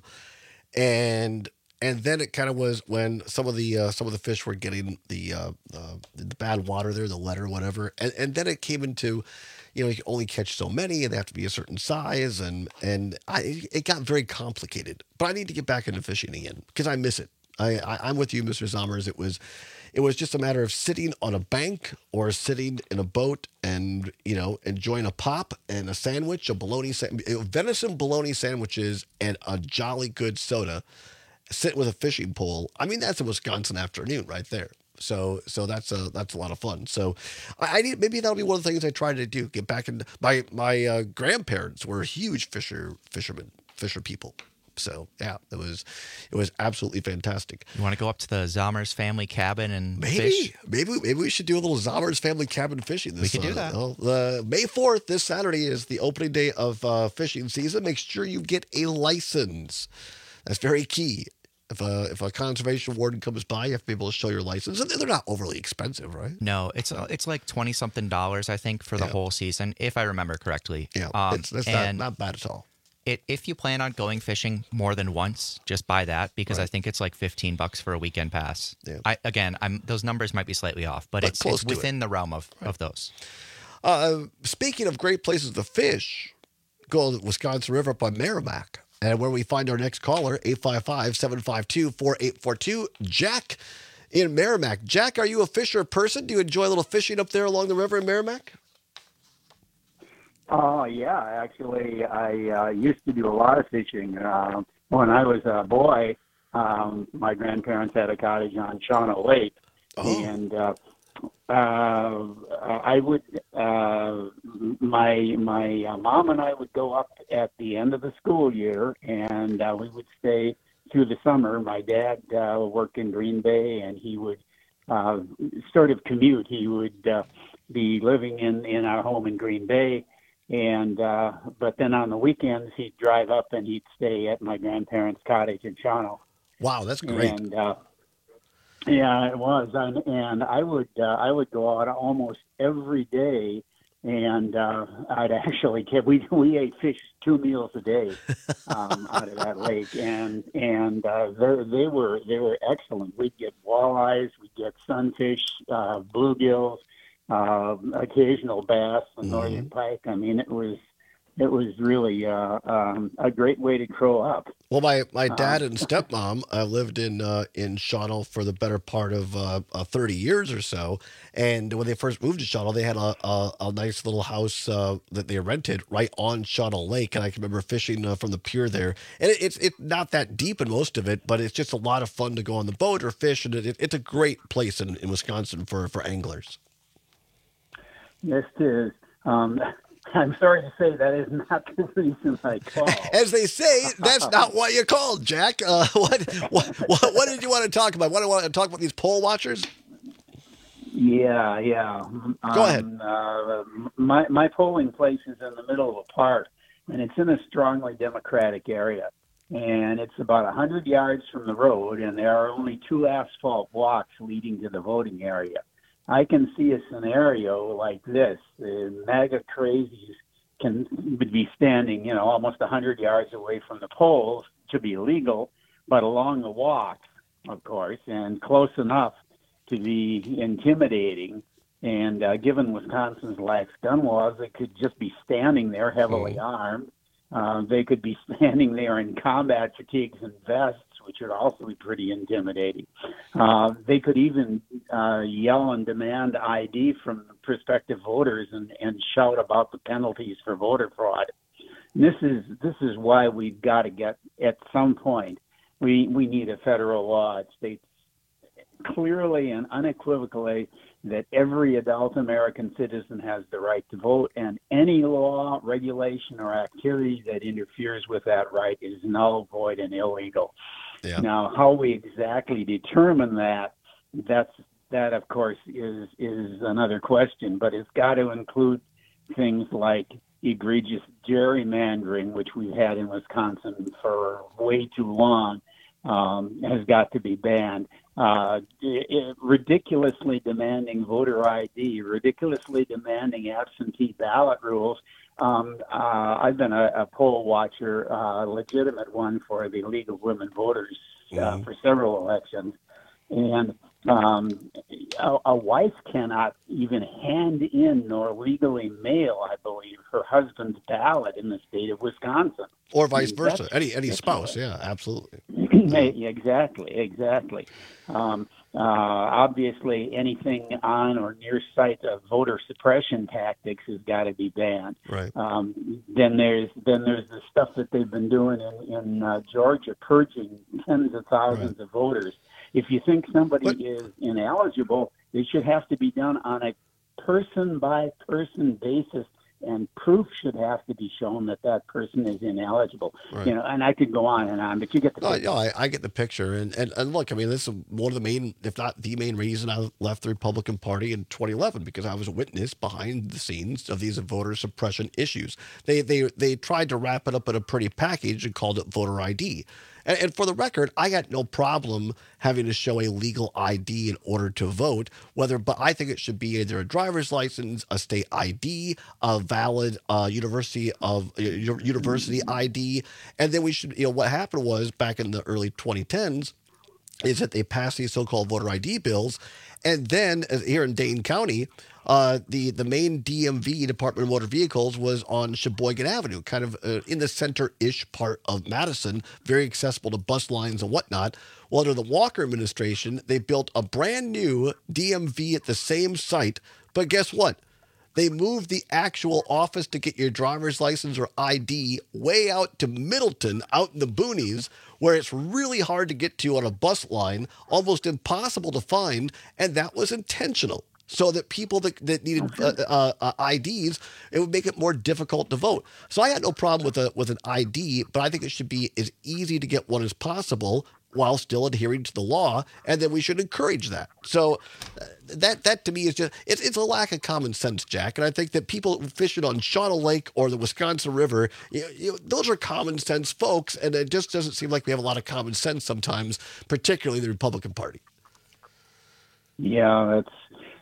and and then it kind of was when some of the uh, some of the fish were getting the uh, uh, the bad water there, the lead or whatever, and and then it came into, you know, you can only catch so many, and they have to be a certain size, and and I it got very complicated. But I need to get back into fishing again because I miss it. I, I I'm with you, Mister Zommers. It was. It was just a matter of sitting on a bank or sitting in a boat and, you know, enjoying a pop and a sandwich, a bologna, venison bologna sandwiches, and a jolly good soda, sitting with a fishing pole. I mean, that's a Wisconsin afternoon right there. So, so that's a that's a lot of fun. So, I, I need maybe that'll be one of the things I try to do. Get back into my my uh, grandparents were huge fisher fishermen, fisher people. So yeah, it was it was absolutely fantastic. You want to go up to the Zommers family cabin and maybe fish? maybe maybe we should do a little Zommers family cabin fishing. This, we could do uh, that. Uh, May fourth, this Saturday, is the opening day of uh, fishing season. Make sure you get a license. That's very key. If a if a conservation warden comes by, you have to be able to show your license, and they're not overly expensive, right? No, it's uh, it's like twenty something dollars, I think, for the yeah. whole season, if I remember correctly. Yeah, um, it's that's not, not bad at all. It, if you plan on going fishing more than once, just buy that because right. I think it's like fifteen bucks for a weekend pass. Yeah. I again, I'm those numbers might be slightly off, but, but it's, it's within it. the realm of, right. of those. Uh, speaking of great places to fish, go to the Wisconsin River up on Merrimack, and where we find our next caller, eight five five, seven five two, four eight four two, Jack in Merrimack. Jack, are you a fisher person? Do you enjoy a little fishing up there along the river in Merrimack? Oh, uh, yeah. Actually, I uh, used to do a lot of fishing. Uh, when I was a boy, um, my grandparents had a cottage on Shawano Lake. Oh. And uh, uh, I would, uh, my my uh, mom and I would go up at the end of the school year, and uh, we would stay through the summer. My dad uh, worked in Green Bay, and he would uh, sort of commute. He would uh, be living in, in our home in Green Bay. And, uh, but then on the weekends, he'd drive up and he'd stay at my grandparents' cottage in Shawano. Wow, that's great. And, uh, yeah, it was. And, and I would, uh, I would go out almost every day and uh, I'd actually kept, we we ate fish two meals a day um, out of that lake, and and uh, they they were they were excellent. We'd get walleyes, we'd get sunfish, uh, bluegills, uh, occasional bass, and mm-hmm. northern pike. I mean, it was it was really uh, um, a great way to grow up. Well, my, my dad and stepmom uh, lived in uh, in Shawano for the better part of uh, uh, thirty years or so. And when they first moved to Shawano, they had a, a, a nice little house uh, that they rented right on Shawano Lake. And I can remember fishing uh, from the pier there. And it, it's it's not that deep in most of it, but it's just a lot of fun to go on the boat or fish. And it, it's a great place in, in Wisconsin for, for anglers. Yes, it is. Um, I'm sorry to say that is not the reason I called. As they say, that's not what you called, Jack. Uh, what, what what what did you want to talk about? What do you want to talk about these poll watchers? Yeah, yeah. Go ahead. Um, uh, my my polling place is in the middle of a park, and it's in a strongly Democratic area. And it's about one hundred yards from the road, and there are only two asphalt walks leading to the voting area. I can see a scenario like this. The MAGA crazies can would be standing, you know, almost one hundred yards away from the polls to be legal, but along the walk, of course, and close enough to be intimidating. And uh, given Wisconsin's lax gun laws, they could just be standing there heavily mm. armed. Uh, they could be standing there in combat fatigues and vests, which would also be pretty intimidating. Uh, they could even uh, yell and demand I D from prospective voters and, and shout about the penalties for voter fraud. And this is this is why we've got to get, at some point, we, we need a federal law. It states clearly and unequivocally that every adult American citizen has the right to vote, and any law, regulation, or activity that interferes with that right is null, void, and illegal. Yeah. Now, how we exactly determine that, that's that, of course, is is another question, but it's got to include things like egregious gerrymandering, which we've had in Wisconsin for way too long, um, has got to be banned. Uh, it, ridiculously demanding voter I D, ridiculously demanding absentee ballot rules. Um, uh, I've been a, a poll watcher, a uh, legitimate one for the League of Women Voters uh, mm-hmm. for several elections. And um, a, a wife cannot even hand in nor legally mail, I believe, her husband's ballot in the state of Wisconsin. Or vice versa. Any any spouse, yeah, absolutely. Exactly, exactly. Um, uh, obviously, anything on or near site of voter suppression tactics has got to be banned. Right. Um, then there's then there's the stuff that they've been doing in, in uh, Georgia, purging tens of thousands right. of voters. If you think somebody but, is ineligible, it should have to be done on a person-by-person basis, and proof should have to be shown that that person is ineligible. Right. You know, and I could go on and on, but you get the picture. Oh, no, I, I get the picture. And, and, and look, I mean, this is one of the main, if not the main reason I left the Republican Party in twenty eleven, because I was a witness behind the scenes of these voter suppression issues. They, they, they tried to wrap it up in a pretty package and called it voter I D. And, and for the record, I got no problem having to show a legal I D in order to vote, whether, but I think it should be either a driver's license, a state I D, a valid uh, university of uh, university I D. And then we should, you know, what happened was back in the early twenty tens is that they passed these so-called voter I D bills. And then uh, here in Dane County, uh, the, the main D M V, Department of Motor Vehicles, was on Sheboygan Avenue, kind of uh, in the center-ish part of Madison, very accessible to bus lines and whatnot. Well, under the Walker administration, they built a brand new D M V at the same site. But guess what? They moved the actual office to get your driver's license or I D way out to Middleton, out in the boonies, where it's really hard to get to on a bus line, almost impossible to find, and that was intentional. So that people that, that needed uh, uh, uh, I Ds, it would make it more difficult to vote. So I had no problem with a with an I D, but I think it should be as easy to get one as possible while still adhering to the law, and then we should encourage that. So uh, that that to me is just, it's, it's a lack of common sense, Jack. And I think that people fishing on Shawano Lake or the Wisconsin River, you, you, those are common sense folks, and it just doesn't seem like we have a lot of common sense sometimes, particularly the Republican Party. Yeah, that's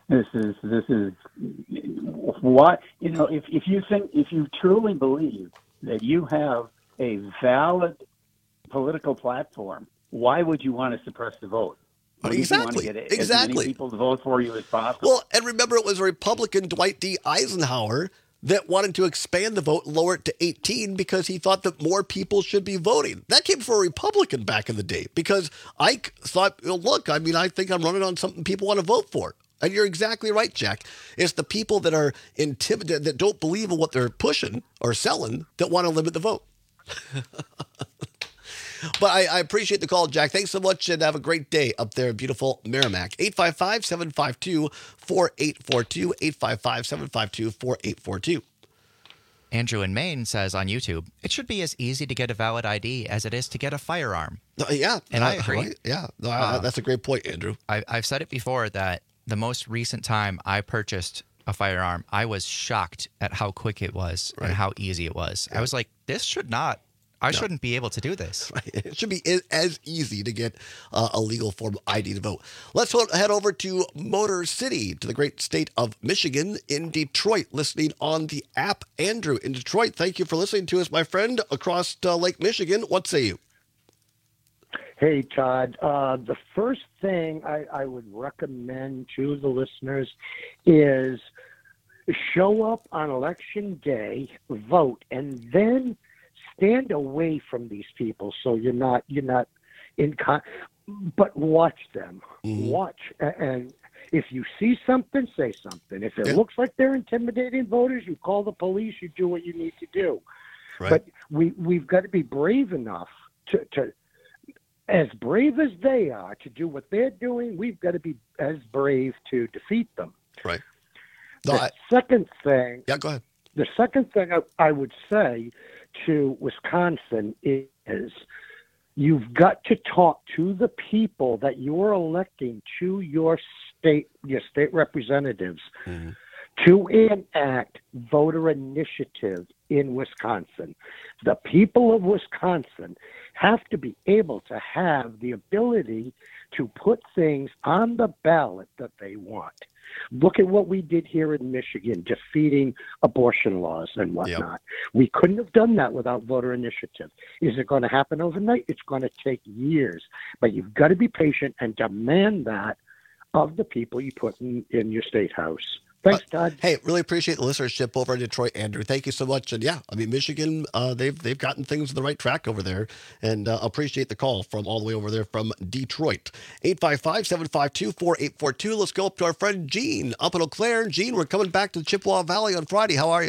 This is this is what you know. If if you think if you truly believe that you have a valid political platform, why would you want to suppress the vote? Wouldn't Exactly. You want to get exactly. as many people to vote for you as possible. Well, and remember, it was Republican Dwight D. Eisenhower that wanted to expand the vote, lower it to eighteen, because he thought that more people should be voting. That came from a Republican back in the day, because Ike thought, well, look, I mean, I think I'm running on something people want to vote for. And you're exactly right, Jack. It's the people that are intimidated, that don't believe in what they're pushing or selling, that want to limit the vote. But I, I appreciate the call, Jack. Thanks so much, and have a great day up there in beautiful Merrimack. eight five five, seven five two, four eight four two, eight five five, seven five two, four eight four two. Andrew in Maine says on YouTube, it should be as easy to get a valid I D as it is to get a firearm. Uh, yeah. And uh, I agree. Right? Yeah. No, Uh, that's a great point, Andrew. I, I've said it before that the most recent time I purchased a firearm, I was shocked at how quick it was Right. and how easy it was. Yeah. I was like, this should not, I No. shouldn't be able to do this. It should be as easy to get uh, a legal form of I D to vote. Let's head over to Motor City, to the great state of Michigan, in Detroit, listening on the app. Andrew in Detroit, thank you for listening to us, my friend, across uh, Lake Michigan. What say you? Hey, Todd. Uh, the first thing I, I would recommend to the listeners is show up on election day, vote, and then stand away from these people so you're not you're not in con. But watch them. Mm-hmm. Watch, A- and if you see something, say something. If it Yeah. looks like they're intimidating voters, you call the police. You do what you need to do. Right. But we we've got to be brave enough to to. As brave as they are to do what they're doing, we've got to be as brave to defeat them. Right. The No, I- second thing, Yeah, go ahead. the second thing I, I would say to Wisconsin is you've got to talk to the people that you're electing to your state, your state representatives, Mm-hmm. to enact voter initiative in Wisconsin. The people of Wisconsin have to be able to have the ability to put things on the ballot that they want. Look at what we did here in Michigan, defeating abortion laws and whatnot. We couldn't have done that without voter initiative. Is it going to happen overnight? It's going to take years. But you've got to be patient and demand that of the people you put in, in your state house. Thanks, Todd. Uh, hey, really appreciate the listenership over in Detroit, Andrew. Thank you so much. And yeah, I mean, Michigan, uh, they've they've gotten things on the right track over there, and uh, appreciate the call from all the way over there from Detroit. eight five five, seven five two, four eight four two. Let's go up to our friend Gene up in Eau Claire. Gene, we're coming back to the Chippewa Valley on Friday. How are you?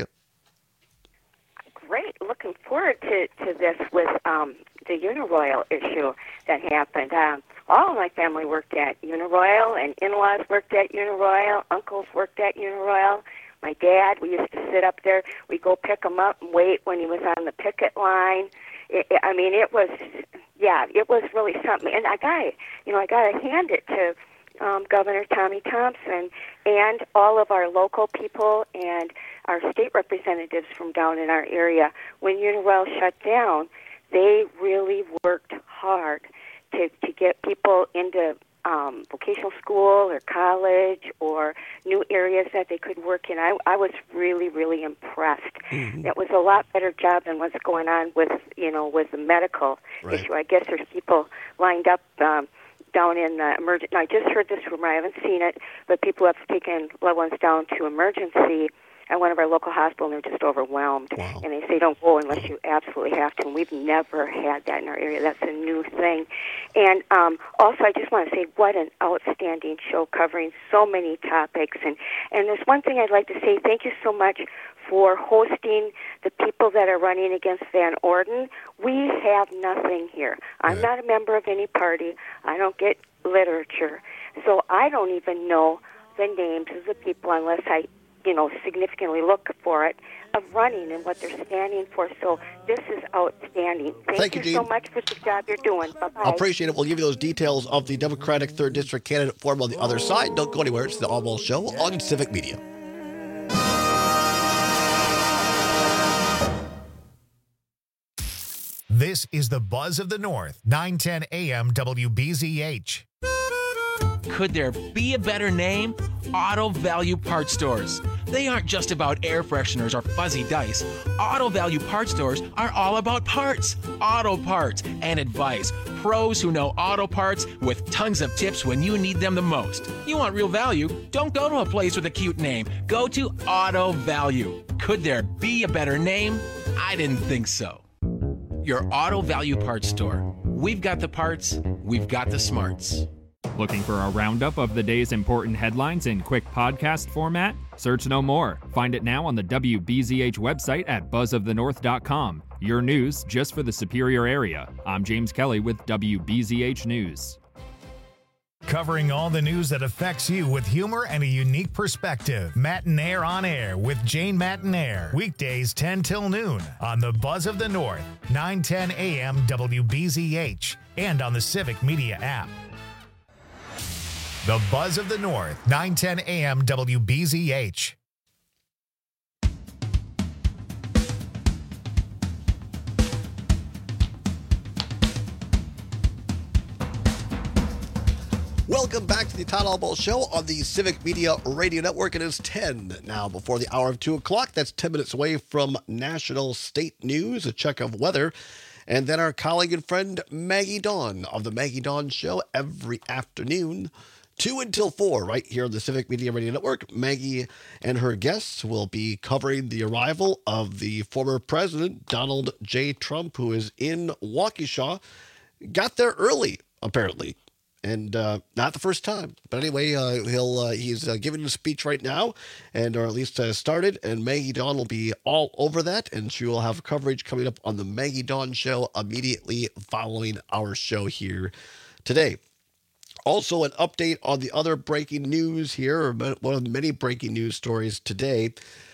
Great. Looking forward to, to this with um, the Uniroyal issue that happened. Um, all of my family worked at Uniroyal, and in-laws worked at Uniroyal, uncles worked at Uniroyal. My dad, we used to sit up there. We'd go pick him up and wait when he was on the picket line. It, it, I mean, it was, yeah, it was really something. And I got, you know, I got to hand it to um, Governor Tommy Thompson and all of our local people and our state representatives from down in our area. When Uniroyal shut down, they really worked hard to, to get people into um, vocational school or college or new areas that they could work in. I, I was really, really impressed. Mm-hmm. It was a lot better job than what's going on with, you know, with the medical Right. issue. I guess there's people lined up um, down in the emergency. I just heard this rumor. I haven't seen it, but people have taken loved ones down to emergency at one of our local hospitals, and they're just overwhelmed. Wow. And they say, don't go unless you absolutely have to. And we've never had that in our area. That's a new thing. And um, also, I just want to say what an outstanding show covering so many topics. And, and there's one thing I'd like to say. Thank you so much for hosting the people that are running against Van Orden. We have nothing here. I'm not a member of any party. I don't get literature. So I don't even know the names of the people unless I you know, significantly look for it, of running and what they're standing for. So this is outstanding. Thank, Thank you, you so Jean. much for the job you're doing. Bye-bye. I appreciate it. We'll give you those details of the Democratic third District candidate forum on the other side. Don't go anywhere. It's the Allwell Show on Civic Media. This is the Buzz of the North, nine ten A M W B Z H. Could there be a better name? Auto Value Parts Stores. They aren't just about air fresheners or fuzzy dice. Auto Value Parts Stores are all about parts, auto parts, and advice. Pros who know auto parts with tons of tips when you need them the most. You want real value? Don't go to a place with a cute name. Go to Auto Value. Could there be a better name? I didn't think so. Your Auto Value Parts Store. We've got the parts, we've got the smarts. Looking for a roundup of the day's important headlines in quick podcast format? Search no more. Find it now on the W B Z H website at buzz of the north dot com. Your news just for the Superior area. I'm James Kelly with W B Z H News. Covering all the news that affects you with humor and a unique perspective. Matinaire on Air with Jane Matinaire. Weekdays ten till noon on the Buzz of the North, nine ten a m W B Z H, and on the Civic Media app. The Buzz of the North, nine ten a m W B Z H. Welcome back to the Todd Albaugh Show on the Civic Media Radio Network. It is ten now before the hour of two o'clock. That's ten minutes away from national state news, a check of weather, and then our colleague and friend Maggie Dawn of the Maggie Dawn Show every afternoon, two until four, right here on the Civic Media Radio Network. Maggie and her guests will be covering the arrival of the former president, Donald J. Trump, who is in Waukesha. Got there early, apparently. And uh, not the first time, but anyway, uh, he'll uh, he's uh, giving a speech right now, and or at least uh, started. And Maggie Dawn will be all over that, and she will have coverage coming up on the Maggie Dawn Show immediately following our show here today. Also, an update on the other breaking news here, or one of the many breaking news stories today.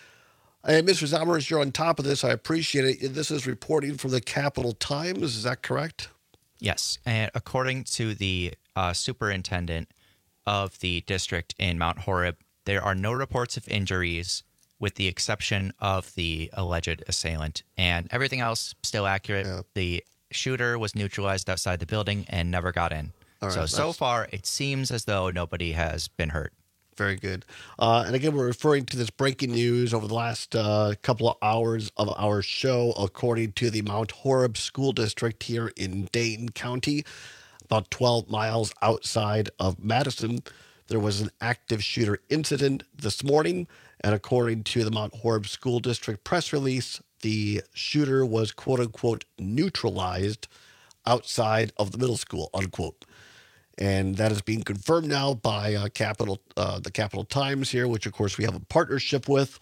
And Mister Zommers, you're on top of this. I appreciate it. This is reporting from the Capital Times. Is that correct? Yes, and according to the uh, superintendent of the district in Mount Horeb, there are no reports of injuries with the exception of the alleged assailant. And everything else still accurate. Yeah. The shooter was neutralized outside the building and never got in. All right, so, so far, it seems as though nobody has been hurt. Very good. Uh, and again, we're referring to this breaking news over the last uh, couple of hours of our show, according to the Mount Horeb School District here in Dane County, about twelve miles outside of Madison. There was an active shooter incident this morning, and according to the Mount Horeb School District press release, the shooter was, quote-unquote, neutralized outside of the middle school, unquote. And that is being confirmed now by uh, Capital, uh, the Capital Times here, which, of course, we have a partnership with.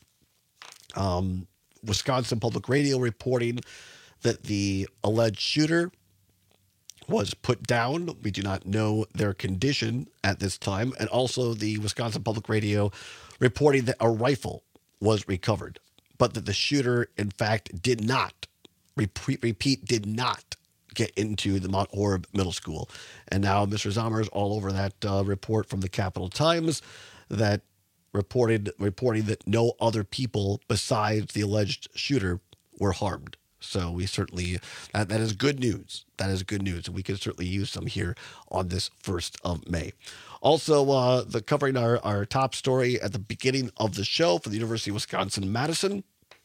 Um, Wisconsin Public Radio reporting that the alleged shooter was put down. We do not know their condition at this time. And also the Wisconsin Public Radio reporting that a rifle was recovered, but that the shooter, in fact, did not, repeat, repeat did not get into the Mount Horeb Middle School. And now Mister Zommers all over that uh, report from the Capital Times that reported reporting that no other people besides the alleged shooter were harmed. So we certainly, that, that is good news. That is good news. And we can certainly use some here on this first of May. Also, uh, the covering our, our top story at the beginning of the show for the University of Wisconsin-Madison,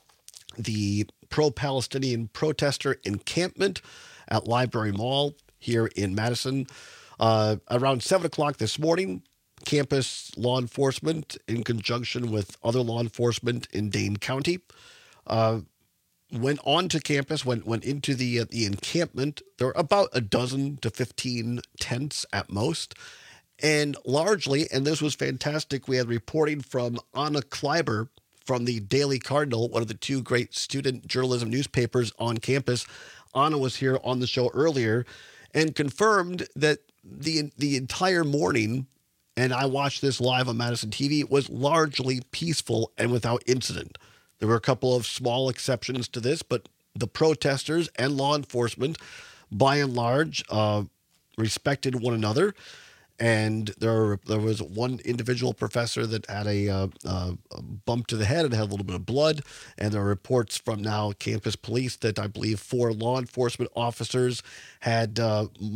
the pro-Palestinian protester encampment at Library Mall here in Madison. Uh, around seven o'clock this morning, campus law enforcement, in conjunction with other law enforcement in Dane County, uh, went onto campus, went went into the uh, the encampment. There were about a dozen to fifteen tents at most. And largely, and this was fantastic, we had reporting from Anna Kleiber from the Daily Cardinal, one of the two great student journalism newspapers on campus. Anna was here on the show earlier and confirmed that the the entire morning, and I watched this live on Madison T V, was largely peaceful and without incident. There were a couple of small exceptions to this, but the protesters and law enforcement, by and large, uh, respected one another. And there, there was one individual professor that had a, uh, uh, a bump to the head and had a little bit of blood. And there are reports from now campus police that I believe four law enforcement officers had uh, m-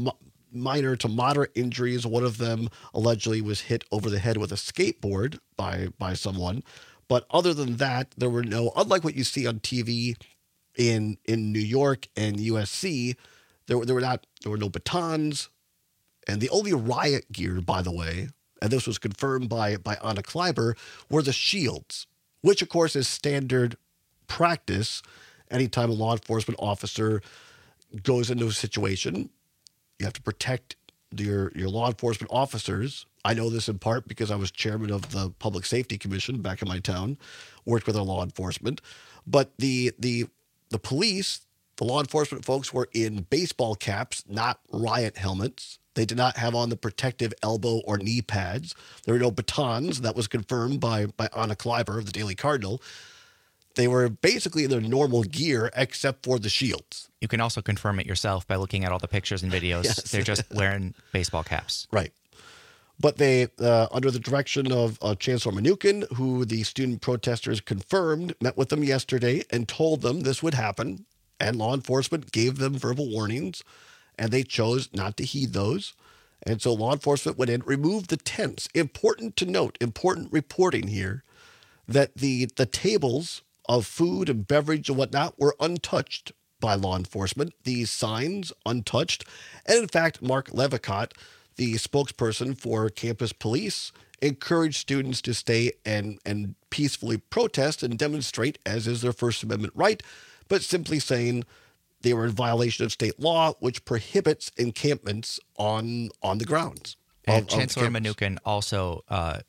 minor to moderate injuries. One of them allegedly was hit over the head with a skateboard by by someone. But other than that, there were no, unlike what you see on T V in in New York and U S C, there were there were not there were no batons, and the only riot gear, by the way, and this was confirmed by by Anna Kleiber, were the shields, which of course is standard practice. Anytime a law enforcement officer goes into a situation, you have to protect your your law enforcement officers. I know this in part because I was chairman of the Public Safety Commission back in my town, worked with our law enforcement. But the the the police, the law enforcement folks were in baseball caps, not riot helmets. They did not have on the protective elbow or knee pads. There were no batons. That was confirmed by by Anna Kleiber of the Daily Cardinal. They were basically in their normal gear except for the shields. You can also confirm it yourself by looking at all the pictures and videos. Yes. They're just wearing baseball caps. Right. But they, uh, under the direction of uh, Chancellor Mnuchin, who the student protesters confirmed, met with them yesterday and told them this would happen. And law enforcement gave them verbal warnings, and they chose not to heed those. And so law enforcement went in, removed the tents. Important to note, important reporting here, that the the tables of food and beverage and whatnot were untouched by law enforcement. These signs untouched. And in fact, Mark Levicott, the spokesperson for campus police, encouraged students to stay and, and peacefully protest and demonstrate, as is their First Amendment right, but simply saying they were in violation of state law, which prohibits encampments on on the grounds. And of, Chancellor of Mnuchin also uh,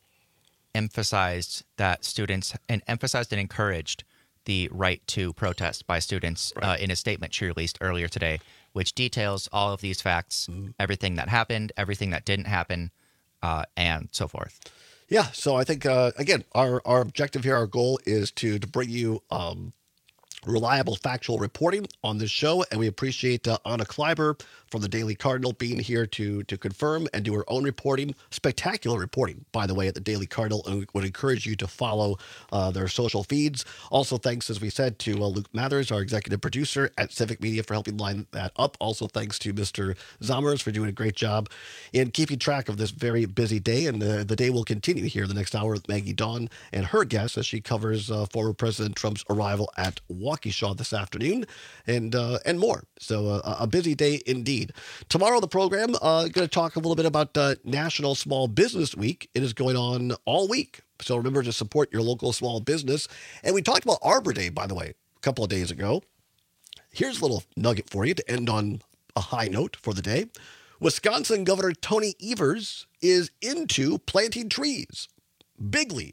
emphasized that students and emphasized and encouraged the right to protest by students right. uh, in a statement she released earlier today, which details all of these facts, mm. everything that happened, everything that didn't happen, uh, and so forth. Yeah, so I think, uh, again, our, our objective here, our goal is to, to bring you um, reliable, factual reporting on this show, and we appreciate uh, Anna Kleiber from the Daily Cardinal being here to to confirm and do her own reporting. Spectacular reporting, by the way, at the Daily Cardinal, and we would encourage you to follow uh, their social feeds. Also, thanks, as we said, to uh, Luke Mathers, our executive producer at Civic Media, for helping line that up. Also, thanks to Mister Zommers for doing a great job in keeping track of this very busy day, and uh, the day will continue here the next hour with Maggie Dawn and her guests as she covers uh, former President Trump's arrival at Waukesha this afternoon, and uh, and more. So uh, a busy day indeed. Tomorrow, the program uh, going to talk a little bit about uh, National Small Business Week. It is going on all week, so remember to support your local small business. And we talked about Arbor Day, by the way, a couple of days ago. Here's a little nugget for you to end on a high note for the day. Wisconsin Governor Tony Evers is into planting trees, bigly,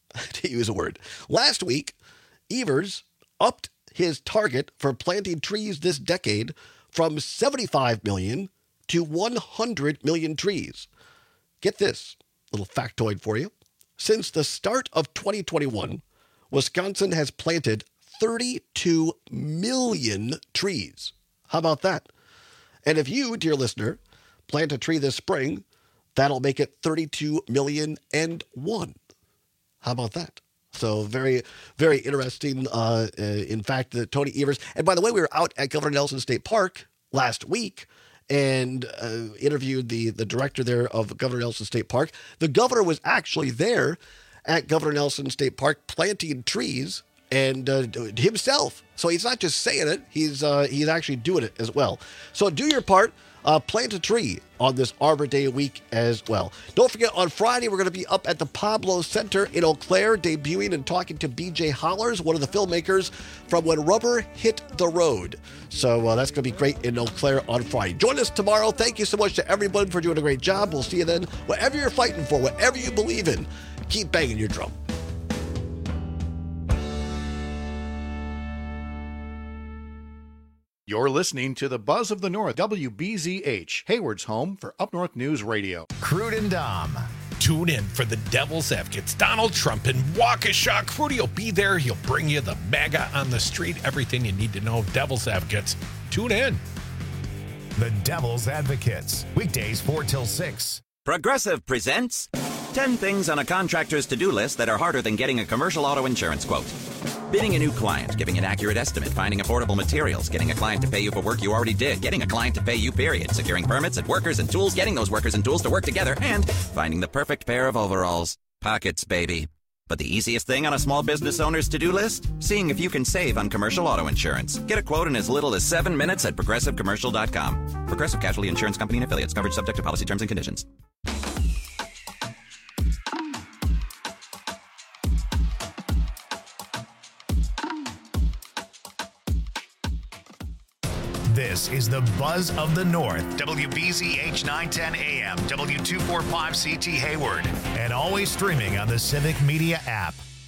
to use a word. Last week, Evers upped his target for planting trees this decade from seventy-five million to one hundred million trees. Get this little factoid for you. Since the start of twenty twenty-one, Wisconsin has planted thirty-two million trees. How about that? And if you, dear listener, plant a tree this spring, that'll make it thirty-two million and one. How about that? So very, very interesting. Uh, uh, in fact, the Tony Evers. And by the way, we were out at Governor Nelson State Park last week and uh, interviewed the, the director there of Governor Nelson State Park. The governor was actually there at Governor Nelson State Park planting trees and uh, himself. So he's not just saying it, he's uh, he's actually doing it as well. So do your part. Uh, plant a tree on this Arbor Day week as well. Don't forget, on Friday, we're going to be up at the Pablo Center in Eau Claire, debuting and talking to B J Hollers, one of the filmmakers from When Rubber Hit the Road. So uh, that's going to be great in Eau Claire on Friday. Join us tomorrow. Thank you so much to everyone for doing a great job. We'll see you then. Whatever you're fighting for, whatever you believe in, keep banging your drum. You're listening to the Buzz of the North, W B Z H, Hayward's home for Up North News Radio. Crude and Dom. Tune in for the Devil's Advocates. Donald Trump in Waukesha. Crudy will be there. He'll bring you the MAGA on the street, everything you need to know. Devil's Advocates. Tune in. The Devil's Advocates. Weekdays four till six. Progressive presents ten things on a contractor's to-do list that are harder than getting a commercial auto insurance quote. Bidding a new client, giving an accurate estimate, finding affordable materials, getting a client to pay you for work you already did, getting a client to pay you, period, securing permits and workers and tools, getting those workers and tools to work together, and finding the perfect pair of overalls. Pockets, baby. But the easiest thing on a small business owner's to-do list? Seeing if you can save on commercial auto insurance. Get a quote in as little as seven minutes at progressive commercial dot com. Progressive Casualty Insurance Company and Affiliates. Coverage subject to policy terms and conditions. This is the Buzz of the North. W B Z H nine ten A M, W two forty-five C T Hayward, and always streaming on the Civic Media app.